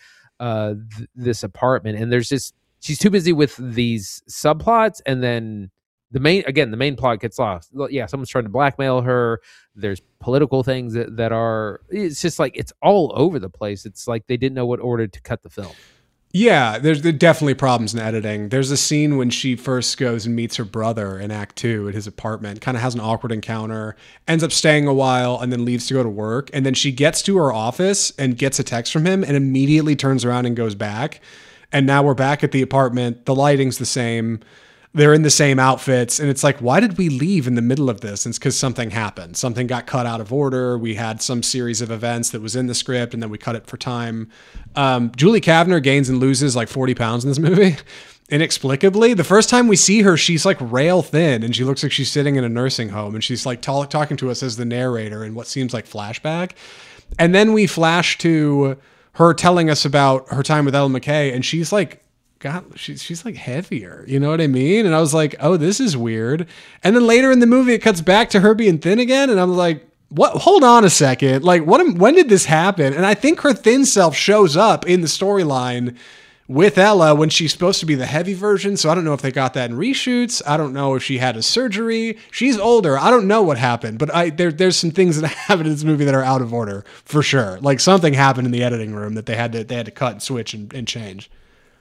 this apartment. And there's just she's too busy with these subplots, and then the main plot gets lost. Yeah, someone's trying to blackmail her. There's political things that are, it's just like, it's all over the place. It's like they didn't know what order to cut the film. Yeah, there's definitely problems in editing. There's a scene when she first goes and meets her brother in Act 2 at his apartment, kind of has an awkward encounter, ends up staying a while, and then leaves to go to work. And then she gets to her office and gets a text from him and immediately turns around and goes back. And now we're back at the apartment. The lighting's the same. They're in the same outfits. And it's like, why did we leave in the middle of this? And it's because something happened. Something got cut out of order. We had some series of events that was in the script, and then we cut it for time. Julie Kavner gains and loses like 40 pounds in this movie. Inexplicably. The first time we see her, she's like rail thin, and she looks like she's sitting in a nursing home, and she's like talking to us as the narrator in what seems like flashback. And then we flash to her telling us about her time with Ellen McKay, and she's like, God, she's like heavier, you know what I mean? And I was like, oh, this is weird. And then later in the movie, it cuts back to her being thin again, and I'm like, what? Hold on a second. Like, when did this happen? And I think her thin self shows up in the storyline with Ella when she's supposed to be the heavy version. So I don't know if they got that in reshoots. I don't know if she had a surgery. She's older. I don't know what happened, but there's some things that happen in this movie that are out of order for sure. Like something happened in the editing room that they had to cut and switch and change.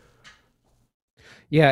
Yeah,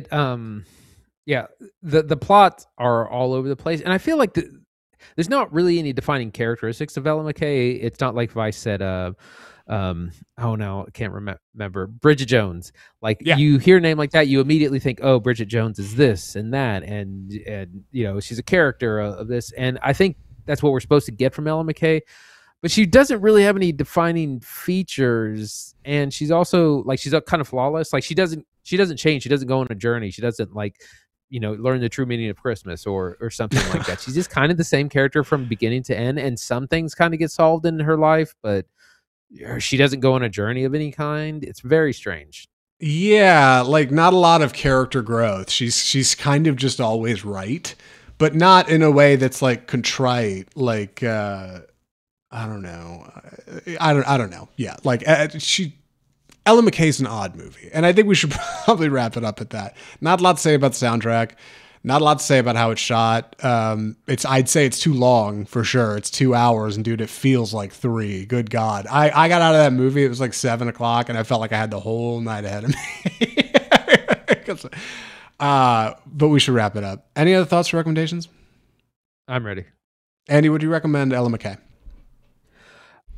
the plots are all over the place, and I feel like there's not really any defining characteristics of Ella McKay. It's not like Vice said, oh no, I can't remember Bridget Jones. Like you hear a name like that, you immediately think, oh, Bridget Jones is this and that, and you know, she's a character of this, and I think that's what we're supposed to get from Ella McKay. But she doesn't really have any defining features, and she's also like she's kind of flawless. Like she doesn't change. She doesn't go on a journey. She doesn't like, you know, learn the true meaning of Christmas or something like that. She's just kind of the same character from beginning to end, and some things kind of get solved in her life, but she doesn't go on a journey of any kind. It's very strange. Yeah, like not a lot of character growth. She's kind of just always right, but not in a way that's like contrite. Like I don't know. I don't know. Yeah, like Ella McKay's an odd movie, and I think we should probably wrap it up at that. Not a lot to say about the soundtrack. Not a lot to say about how it's shot. I'd say it's too long for sure. It's 2 hours, and dude, it feels like 3. Good God, I got out of that movie. It was like 7:00, and I felt like I had the whole night ahead of me. But we should wrap it up. Any other thoughts or recommendations? I'm ready. Andy, would you recommend Ella McKay?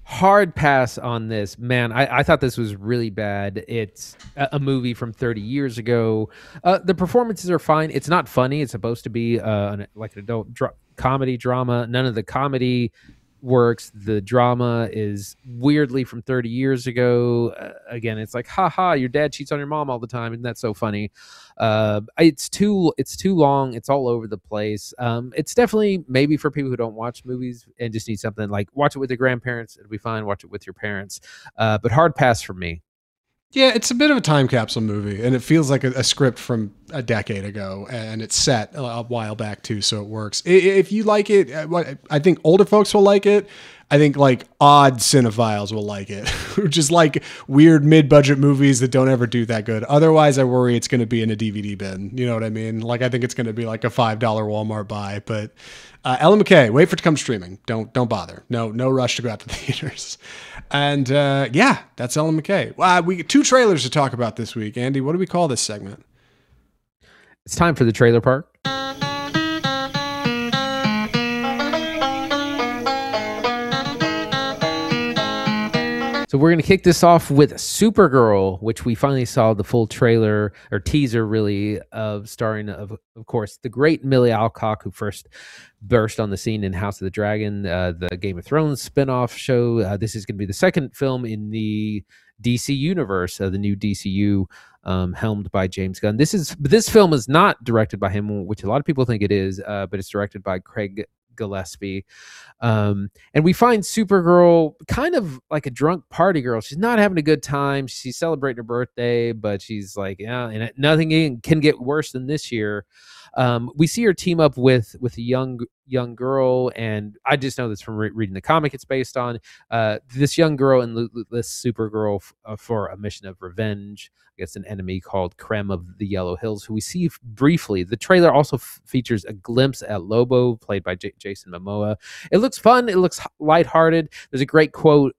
Hard pass on this, man. I thought this was really bad. It's a movie from 30 years ago. The performances are fine. It's not funny. It's supposed to be like an adult comedy drama. None of the comedy works. The drama is weirdly from 30 years ago. Again, it's like, haha, your dad cheats on your mom all the time. Isn't that so funny? It's too long. It's all over the place. It's definitely maybe for people who don't watch movies and just need something like watch it with your grandparents. It'll be fine. Watch it with your parents. But hard pass for me. Yeah, it's a bit of a time capsule movie, and it feels like a script from a decade ago, and it's set a while back too, so it works. If you like it, I think older folks will like it. I think like odd cinephiles will like it, which is like weird mid-budget movies that don't ever do that good. Otherwise, I worry it's going to be in a DVD bin. You know what I mean? Like I think it's going to be like a $5 Walmart buy. But Ellen McKay, wait for it to come streaming. Don't bother. No rush to go out to the theaters. And yeah, that's Ellen McKay. We get 2 trailers to talk about this week. Andy, what do we call this segment? It's time for the trailer park. So we're going to kick this off with Supergirl, which we finally saw the full trailer or teaser, really, of starring, of course, the great Millie Alcock, who first burst on the scene in House of the Dragon, the Game of Thrones spinoff show. This is going to be the second film in the DC universe, the new DCU, helmed by James Gunn. This film is not directed by him, which a lot of people think it is, but it's directed by Craig Gillespie. And we find Supergirl kind of like a drunk party girl. She's not having a good time. She's celebrating her birthday, but she's like, yeah, and nothing can get worse than this year. We see her team up with a young girl, and I just know this from reading the comic it's based on. This young girl and this Supergirl for a mission of revenge against an enemy called Krem of the Yellow Hills, who we see briefly. The trailer also features a glimpse at Lobo, played by Jason Momoa. It looks fun. It looks lighthearted. There's a great quote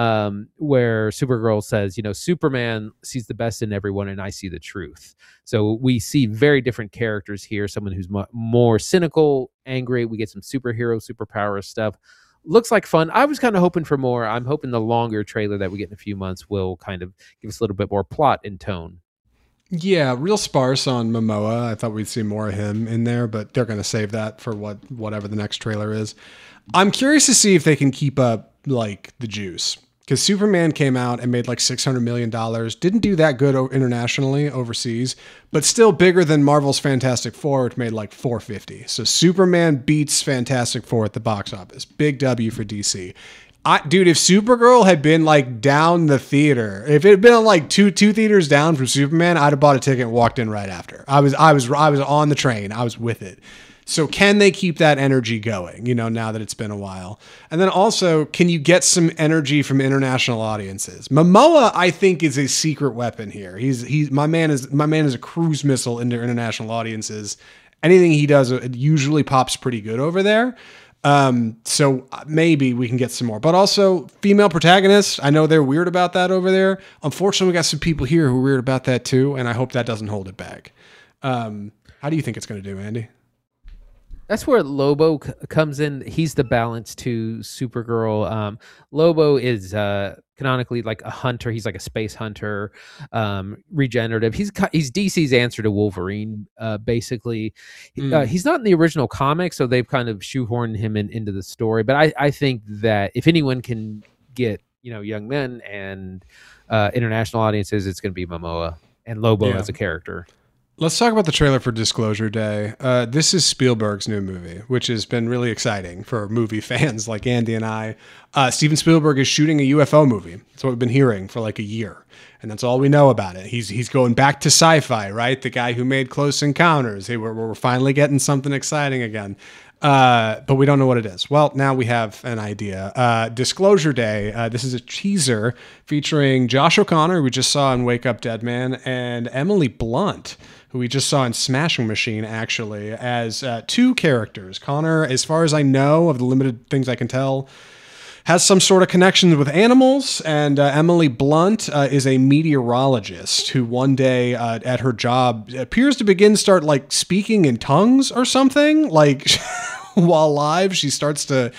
where Supergirl says, Superman sees the best in everyone and I see the truth. So we see very different characters here. Someone who's more cynical, angry. We get some superpower stuff. Looks like fun. I was kind of hoping for more. I'm hoping the longer trailer that we get in a few months will kind of give us a little bit more plot and tone. Yeah, real sparse on Momoa. I thought we'd see more of him in there, but they're going to save that for whatever the next trailer is. I'm curious to see if they can keep up like the juice, because Superman came out and made like $600 million. Didn't do that good internationally, overseas, but still bigger than Marvel's Fantastic Four, which made like $450. So Superman beats Fantastic Four at the box office. Big W for DC. Dude, if Supergirl had been like down the theater, if it had been like two theaters down from Superman, I'd have bought a ticket and walked in right after. I was on the train. I was with it. So can they keep that energy going, now that it's been a while? And then also, can you get some energy from international audiences? Momoa, I think, is a secret weapon here. My man is a cruise missile into international audiences. Anything he does usually pops pretty good over there. So maybe we can get some more, but also female protagonists. I know they're weird about that over there. Unfortunately, we got some people here who are weird about that too. And I hope that doesn't hold it back. How do you think it's going to do, Andy? That's where Lobo comes in. He's the balance to Supergirl. Lobo is canonically like a hunter. He's like a space hunter, regenerative. He's DC's answer to Wolverine, basically. He's not in the original comic, so they've kind of shoehorned him into the story. But I think that if anyone can get young men and international audiences, it's going to be Momoa and Lobo as a character. Let's talk about the trailer for Disclosure Day. This is Spielberg's new movie, which has been really exciting for movie fans like Andy and I. Steven Spielberg is shooting a UFO movie. That's what we've been hearing for like a year. And that's all we know about it. He's going back to sci-fi, right? The guy who made Close Encounters. Hey, we're finally getting something exciting again. But we don't know what it is. Well, now we have an idea. Disclosure Day. This is a teaser featuring Josh O'Connor, who we just saw in Wake Up Dead Man, and Emily Blunt, who we just saw in Smashing Machine, actually, as 2 characters. Connor, as far as I know, of the limited things I can tell, has some sort of connections with animals, and Emily Blunt is a meteorologist who one day at her job appears to start like speaking in tongues or something. Like while live, she starts to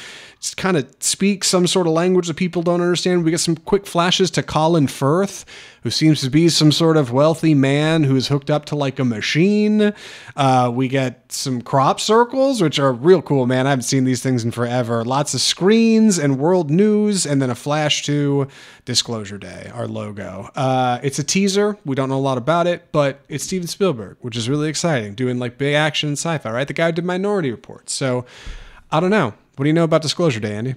kind of speak some sort of language that people don't understand. We get some quick flashes to Colin Firth, who seems to be some sort of wealthy man who is hooked up to like a machine. We get some crop circles, which are real cool, man. I haven't seen these things in forever. Lots of screens and world news, and then a flash to Disclosure Day, our logo. It's a teaser. We don't know a lot about it, but it's Steven Spielberg, which is really exciting, doing like big action sci-fi, right? The guy who did Minority Report. So I don't know. What do you know about Disclosure Day, Andy?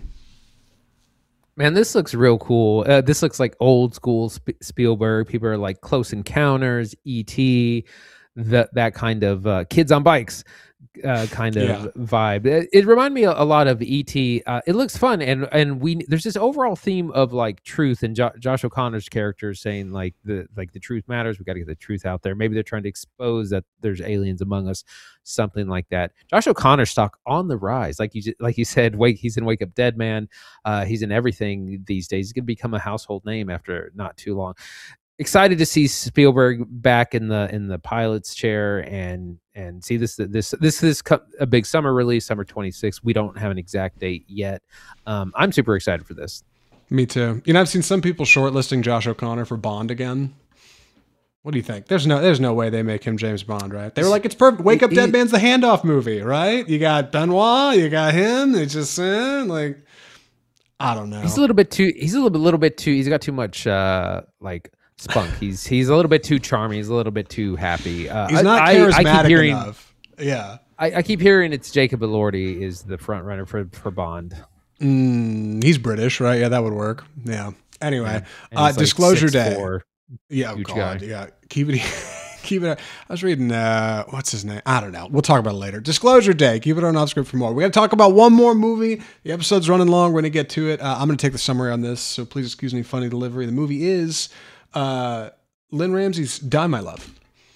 Man, this looks real cool. This looks like old school Spielberg. People are like Close Encounters, E.T., that kind of kids on bikes kind of vibe. It reminded me a lot of E.T. It looks fun, and there's this overall theme of like truth, and Josh O'Connor's character is saying like the truth matters. We got to get the truth out there. Maybe they're trying to expose that there's aliens among us, something like that. Josh O'Connor's stock on the rise, like you said. He's in Wake Up Dead Man. He's in everything these days. He's gonna become a household name after not too long. Excited to see Spielberg back in the pilot's chair and see this a big summer release, summer 26. We don't have an exact date yet. I'm super excited for this. Me too. You know, I've seen some people shortlisting Josh O'Connor for Bond again. What do you think? There's no way they make him James Bond, right? They were like, it's perfect. Wake Up Dead Man's the handoff movie, right? You got Benoit, you got him. It's just like, I don't know. He's a little bit too. He's got too much like spunk. He's a little bit too charming. He's a little bit too happy. He's not charismatic enough. Yeah. I keep hearing it's Jacob Elordi is the front runner for Bond. He's British, right? Yeah, that would work. Yeah. Anyway, Disclosure Day. Yeah, oh God, guy. Yeah. Keep it. I was reading. What's his name? I don't know. We'll talk about it later. Disclosure Day. Keep it on off script for more. We got to talk about one more movie. The episode's running long. We're gonna get to it. I'm gonna take the summary on this, so please excuse me. Funny delivery. The movie is Lynn Ramsey's Die My Love.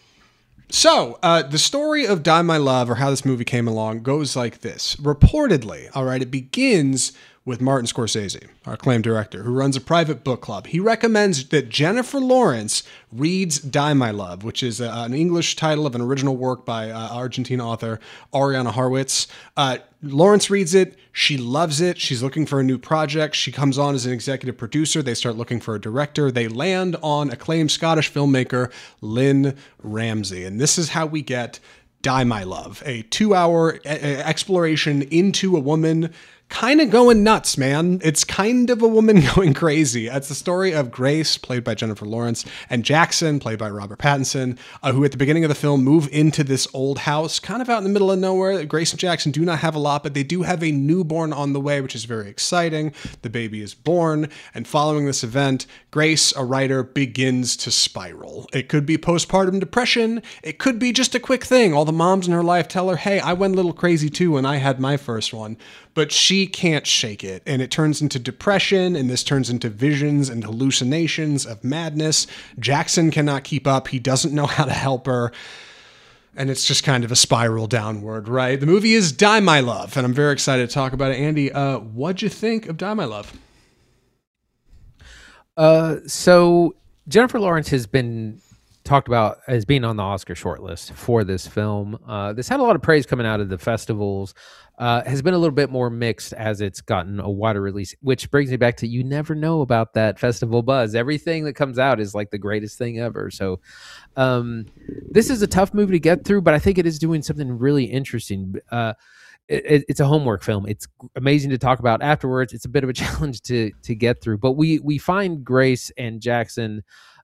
So, the story of Die My Love, or how this movie came along, goes like this. Reportedly, all right, it begins with Martin Scorsese, our acclaimed director, who runs a private book club. He recommends that Jennifer Lawrence reads Die My Love, which is an English title of an original work by Argentine author Ariana Harwitz. Lawrence reads it. She loves it. She's looking for a new project. She comes on as an executive producer. They start looking for a director. They land on acclaimed Scottish filmmaker Lynn Ramsey. And this is how we get Die My Love, a 2-hour exploration into a woman kind of going nuts, man. It's kind of a woman going crazy. It's the story of Grace, played by Jennifer Lawrence, and Jackson, played by Robert Pattinson, who at the beginning of the film move into this old house, kind of out in the middle of nowhere. Grace and Jackson do not have a lot, but they do have a newborn on the way, which is very exciting. The baby is born, and following this event, Grace, a writer, begins to spiral. It could be postpartum depression. It could be just a quick thing. All the moms in her life tell her, hey, I went a little crazy too when I had my first one. But she can't shake it, and it turns into depression, and this turns into visions and hallucinations of madness. Jackson cannot keep up. He doesn't know how to help her, and it's just kind of a spiral downward, right? The movie is Die My Love, and I'm very excited to talk about it. Andy, what'd you think of Die My Love? So Jennifer Lawrence has been talked about as being on the Oscar shortlist for this film. This had a lot of praise coming out of the festivals. Has been a little bit more mixed as it's gotten a wider release, which brings me back to you never know about that festival buzz. Everything that comes out is like the greatest thing ever. So this is a tough movie to get through, but I think it is doing something really interesting. It's a homework film. It's amazing to talk about afterwards. It's a bit of a challenge to get through, but we find Grace and Jackson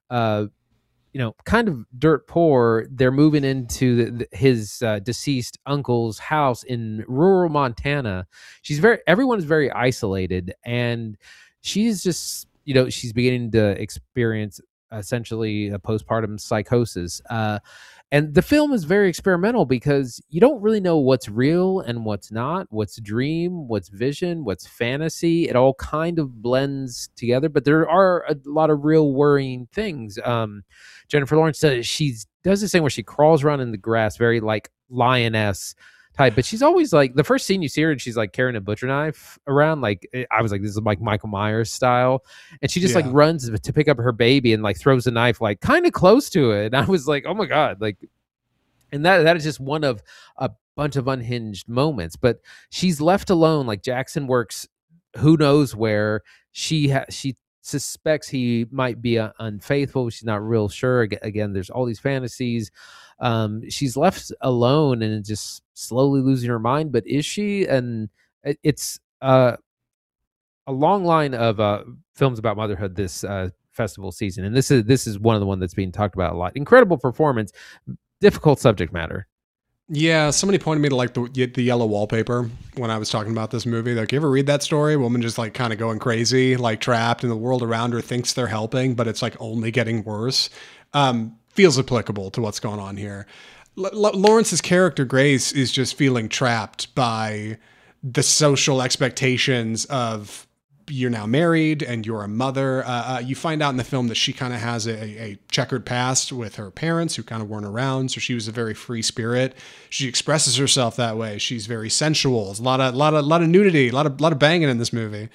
kind of dirt poor. They're moving into his deceased uncle's house in rural Montana. Everyone is very isolated, and she's just, she's beginning to experience essentially a postpartum psychosis. And the film is very experimental because you don't really know what's real and what's not, what's dream, what's vision, what's fantasy. It all kind of blends together, but there are a lot of real worrying things. Jennifer Lawrence does this thing where she crawls around in the grass, very like lioness type, but she's always like, the first scene you see her and she's like carrying a butcher knife around, like I was like, this is like Michael Myers style, and she just like runs to pick up her baby and like throws the knife like kind of close to it, and I was like, oh my god, like, and that is just one of a bunch of unhinged moments. But she's left alone. Like Jackson works who knows where. She suspects he might be unfaithful. She's not real sure. Again, there's all these fantasies. She's left alone and just slowly losing her mind. But is she? And it's a long line of films about motherhood this festival season, and this is one of the one that's being talked about a lot. Incredible performance, difficult subject matter. Yeah, somebody pointed me to like the yellow wallpaper when I was talking about this movie. Like, you ever read that story? Woman just like kind of going crazy, like trapped, and the world around her thinks they're helping, but it's like only getting worse. Feels applicable to what's going on here. Lawrence's character Grace is just feeling trapped by the social expectations of, you're now married and you're a mother. You find out in the film that she kind of has a checkered past with her parents who kind of weren't around. So she was a very free spirit. She expresses herself that way. She's very sensual. There's a lot of nudity, a lot of banging in this movie.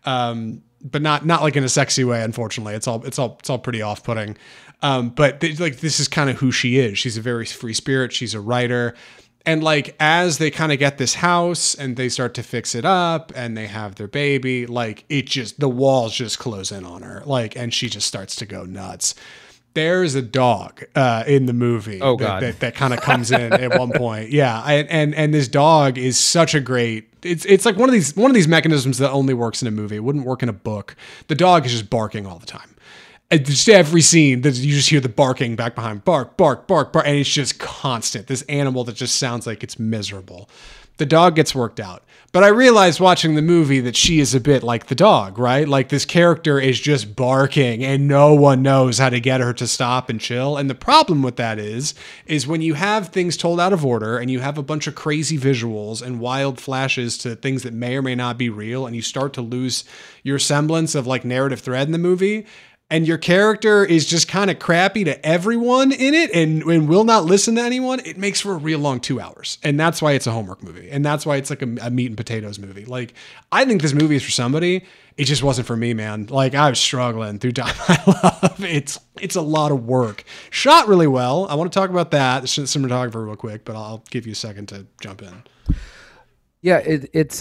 But not like in a sexy way. Unfortunately, it's all pretty off-putting. But this is kind of who she is. She's a very free spirit. She's a writer. And like, as they kind of get this house and they start to fix it up and they have their baby, like the walls just close in on her. Like, and she just starts to go nuts. There's a dog in the movie that kind of comes in at one point. Yeah. And this dog is such a great, it's like one of these mechanisms that only works in a movie. It wouldn't work in a book. The dog is just barking all the time. Just every scene that you just hear the barking back behind, bark, bark, bark, bark, and it's just constant. This animal that just sounds like it's miserable. The dog gets worked out. But I realized watching the movie that she is a bit like the dog, right? Like, this character is just barking and no one knows how to get her to stop and chill. And the problem with that is when you have things told out of order and you have a bunch of crazy visuals and wild flashes to things that may or may not be real, and you start to lose your semblance of like narrative thread in the movie, and your character is just kind of crappy to everyone in it and will not listen to anyone, it makes for a real long 2 hours. And that's why it's a homework movie. And that's why it's like a meat and potatoes movie. Like, I think this movie is for somebody. It just wasn't for me, man. Like, I was struggling through Time I Love. It's a lot of work. Shot really well. I want to talk about that, the cinematographer, real quick, but I'll give you a second to jump in. Yeah, it's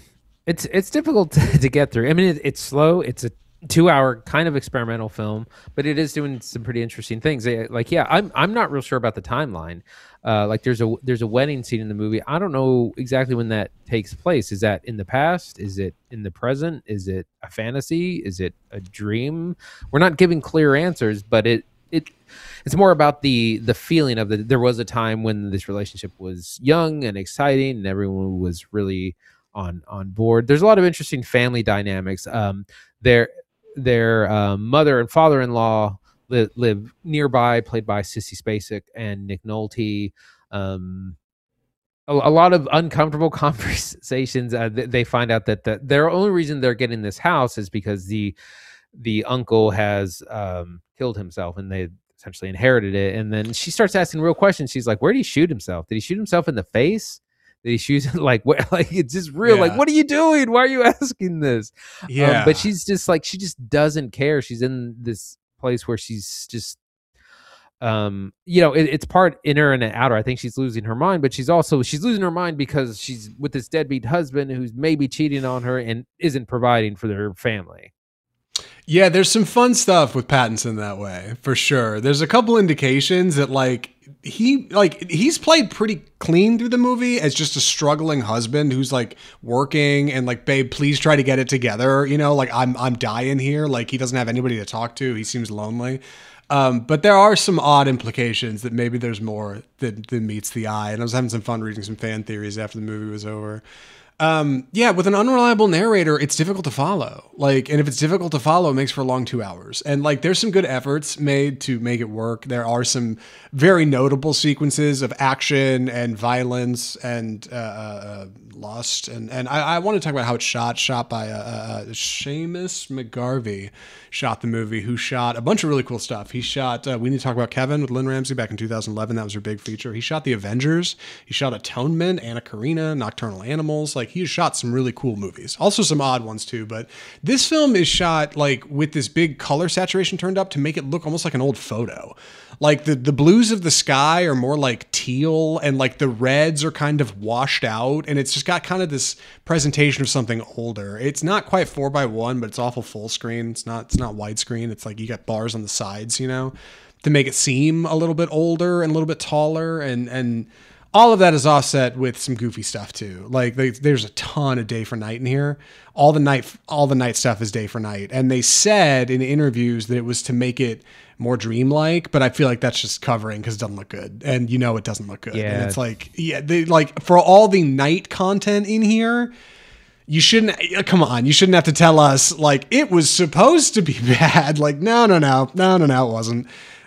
difficult to get through. I mean, it's slow. It's a 2-hour kind of experimental film, but it is doing some pretty interesting things. Like, yeah, I'm not real sure about the timeline. Like, there's a wedding scene in the movie. I don't know exactly when that takes place. Is that in the past? Is it in the present? Is it a fantasy? Is it a dream? We're not giving clear answers, but it's more about the feeling of there was a time when this relationship was young and exciting and everyone was really on board. There's a lot of interesting family dynamics. Their mother and father-in-law live nearby, played by Sissy Spacek and Nick Nolte. A lot of uncomfortable conversations. They find out that their only reason they're getting this house is because the uncle has killed himself and they essentially inherited it. And then she starts asking real questions. She's like, where did he shoot himself? Did he shoot himself in the face? Did he shoot like what? Like, it's just real. Yeah. Like, what are you doing? Why are you asking this? Yeah. But she's just like, she just doesn't care. She's in this place where she's just, it's part inner and outer. I think she's losing her mind, but she's losing her mind because she's with this deadbeat husband who's maybe cheating on her and isn't providing for their family. Yeah, there's some fun stuff with Pattinson that way, for sure. There's a couple indications that he's played pretty clean through the movie as just a struggling husband who's like working and like, babe, please try to get it together. You know, like I'm dying here. Like, he doesn't have anybody to talk to. He seems lonely. But there are some odd implications that maybe there's more than meets the eye. And I was having some fun reading some fan theories after the movie was over. Yeah, with an unreliable narrator, it's difficult to follow. Like, and if it's difficult to follow, it makes for a long 2 hours. And like, there's some good efforts made to make it work. There are some very notable sequences of action and violence and lust. And I want to talk about how it's shot by Seamus McGarvey. Shot the movie, who shot a bunch of really cool stuff. He shot We Need to Talk About Kevin with Lynn Ramsey back in 2011. That was her big feature. He shot The Avengers. He shot Atonement, Anna Karina, Nocturnal Animals. Like, like he has shot some really cool movies, also some odd ones too. But this film is shot like with this big color saturation turned up to make it look almost like an old photo. Like the blues of the sky are more like teal, and like the reds are kind of washed out, and it's just got kind of this presentation of something older. It's not quite 4:1, but it's awful full screen. It's not widescreen. It's like you got bars on the sides, you know, to make it seem a little bit older and a little bit taller, and all of that is offset with some goofy stuff too. Like there's a ton of day for night in here. All the night stuff is day for night, and they said in interviews that it was to make it more dreamlike, but I feel like that's just covering because it doesn't look good, and you know it doesn't look good. Yeah. And it's like, yeah, they like for all the night content in here, you shouldn't. Come on, you shouldn't have to tell us like it was supposed to be bad. Like no, it wasn't.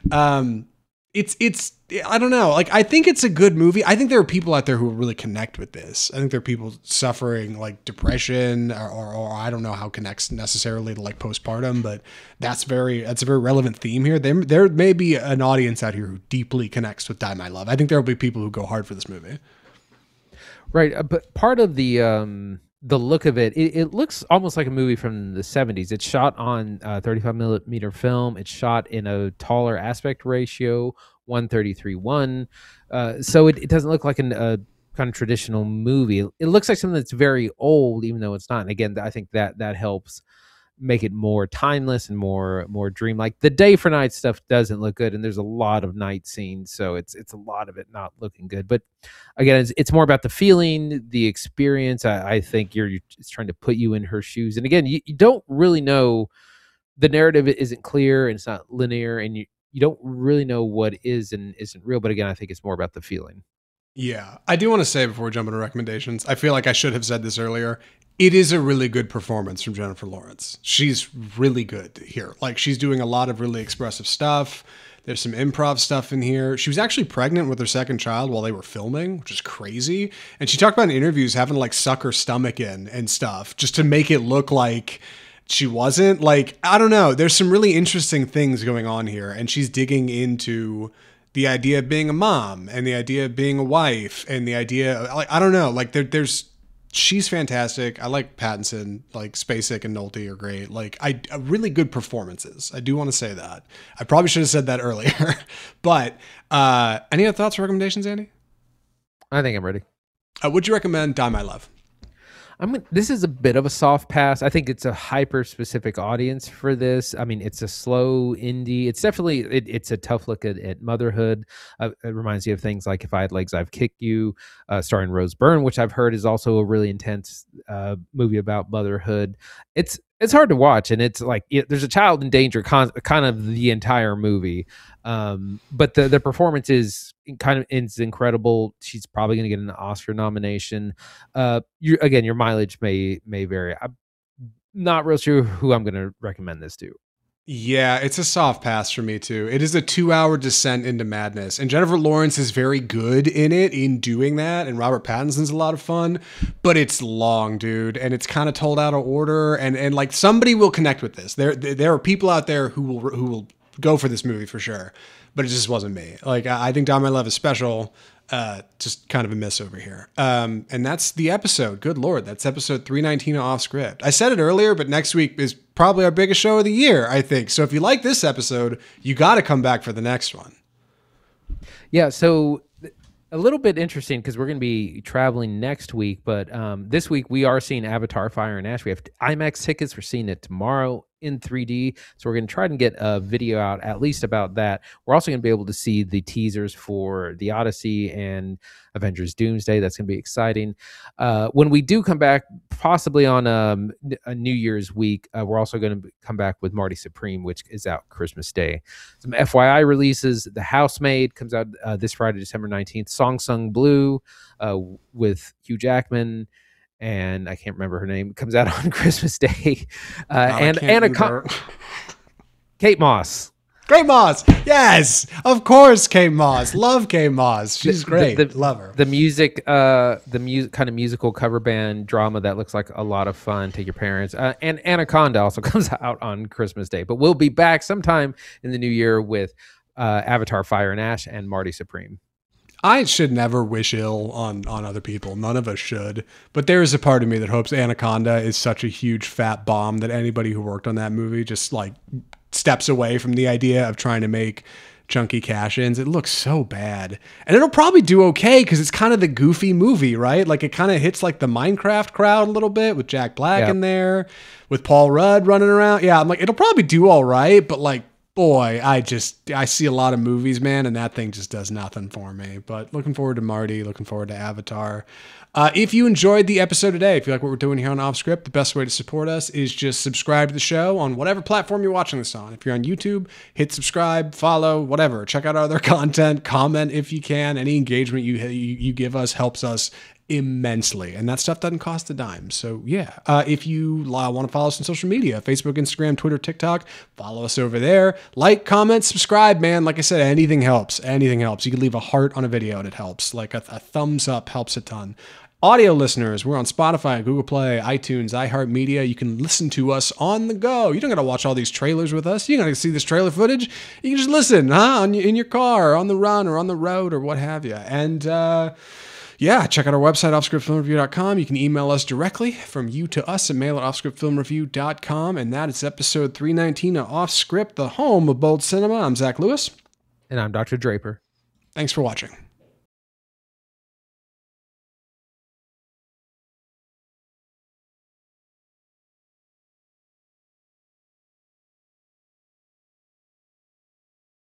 It's I don't know. Like I think it's a good movie. I think there are people out there who really connect with this. I think there are people suffering like depression or I don't know how it connects necessarily to like postpartum, but that's a very relevant theme here. There may be an audience out here who deeply connects with Die My Love. I think there will be people who go hard for this movie. Right, but part of the look of it looks almost like a movie from the 70s. It's shot on 35 millimeter film. It's shot in a taller aspect ratio, 1:33:1. So it doesn't look like a kind of traditional movie. It looks like something that's very old, even though it's not. And again, I think that helps make it more timeless and more dreamlike. The day for night stuff doesn't look good, and there's a lot of night scenes, so it's a lot of it not looking good. But again, it's more about the feeling, the experience. I think it's trying to put you in her shoes, and again, you don't really know. The narrative isn't clear and it's not linear, and you don't really know what is and isn't real. But again, I think it's more about the feeling. Yeah, I do want to say before we jump into recommendations, I feel like I should have said this earlier. It is a really good performance from Jennifer Lawrence. She's really good here. Like she's doing a lot of really expressive stuff. There's some improv stuff in here. She was actually pregnant with her second child while they were filming, which is crazy. And she talked about in interviews having to like suck her stomach in and stuff just to make it look like she wasn't. Like, I don't know. There's some really interesting things going on here. And she's digging into the idea of being a mom and the idea of being a wife and the idea, like, I don't know, like she's fantastic. I like Pattinson, like Spacek and Nolte are great. Like really good performances. I do want to say that. I probably should have said that earlier, but any other thoughts or recommendations, Andy? I think I'm ready. Would you recommend Die My Love? This is a bit of a soft pass. I think it's a hyper specific audience for this. I mean, it's a slow indie. It's definitely it's a tough look at motherhood. It reminds you of things like If I Had Legs, I'd Kick You, starring Rose Byrne, which I've heard is also a really intense movie about motherhood. It's hard to watch, and it's like there's a child in danger kind of the entire movie. But the performance is incredible. She's probably going to get an Oscar nomination. Your mileage may vary. I'm not real sure who I'm going to recommend this to. Yeah, it's a soft pass for me too. It is a 2-hour descent into madness, and Jennifer Lawrence is very good in doing that, and Robert Pattinson's a lot of fun, but it's long, dude, and it's kind of told out of order, and like somebody will connect with this. There are people out there who will go for this movie for sure, but it just wasn't me. Like I think Die My Love is special. Just kind of a miss over here. And that's the episode. Good Lord. That's episode 319 of Off Script. I said it earlier, but next week is probably our biggest show of the year, I think. So if you like this episode, you got to come back for the next one. Yeah. So a little bit interesting because we're going to be traveling next week, but this week we are seeing Avatar Fire and Ash. We have IMAX tickets. We're seeing it tomorrow in 3D. So we're going to try and get a video out at least about that. We're also going to be able to see the teasers for The Odyssey and Avengers Doomsday. That's going to be exciting. When we do come back, possibly on a New Year's week, we're also going to come back with Marty Supreme, which is out Christmas Day. Some FYI releases. The Housemaid comes out this Friday, December 19th. Song Sung Blue with Hugh Jackman. And I can't remember her name. It comes out on Christmas Day. And Kate Moss. Kate Moss. Yes, of course, Kate Moss. Love Kate Moss. She's great. Love her. The music, kind of musical cover band drama that looks like a lot of fun. Take your parents. And Anaconda also comes out on Christmas Day. But we'll be back sometime in the new year with Avatar Fire and Ash and Marty Supreme. I should never wish ill on other people. None of us should. But there is a part of me that hopes Anaconda is such a huge fat bomb that anybody who worked on that movie just like steps away from the idea of trying to make chunky cash-ins. It looks so bad. And it'll probably do okay because it's kind of the goofy movie, right? Like it kind of hits like the Minecraft crowd a little bit with Jack Black in there, with Paul Rudd running around. Yeah, I'm like, it'll probably do all right, but like, boy, I see a lot of movies, man, and that thing just does nothing for me. But looking forward to Marty, looking forward to Avatar. If you enjoyed the episode today, if you like what we're doing here on Off Script, the best way to support us is just subscribe to the show on whatever platform you're watching this on. If you're on YouTube, hit subscribe, follow, whatever. Check out our other content, comment if you can. Any engagement you give us helps us immensely, and that stuff doesn't cost a dime. So yeah, if you want to follow us on social media, Facebook, Instagram, Twitter, TikTok, follow us over there. Like, comment, subscribe, man. Like I said, anything helps. Anything helps. You can leave a heart on a video and it helps. Like a thumbs up helps a ton. Audio listeners, we're on Spotify, Google Play, iTunes, iHeartMedia. You can listen to us on the go. You don't got to watch all these trailers with us. You don't got to see this trailer footage. You can just listen, in your car, on the run, or on the road, or what have you. And yeah, check out our website, offscriptfilmreview.com. You can email us directly from you to us at mail at offscriptfilmreview.com. And that is episode 319 of Off Script, the home of bold cinema. I'm Zach Lewis. And I'm Dr. Draper. Thanks for watching.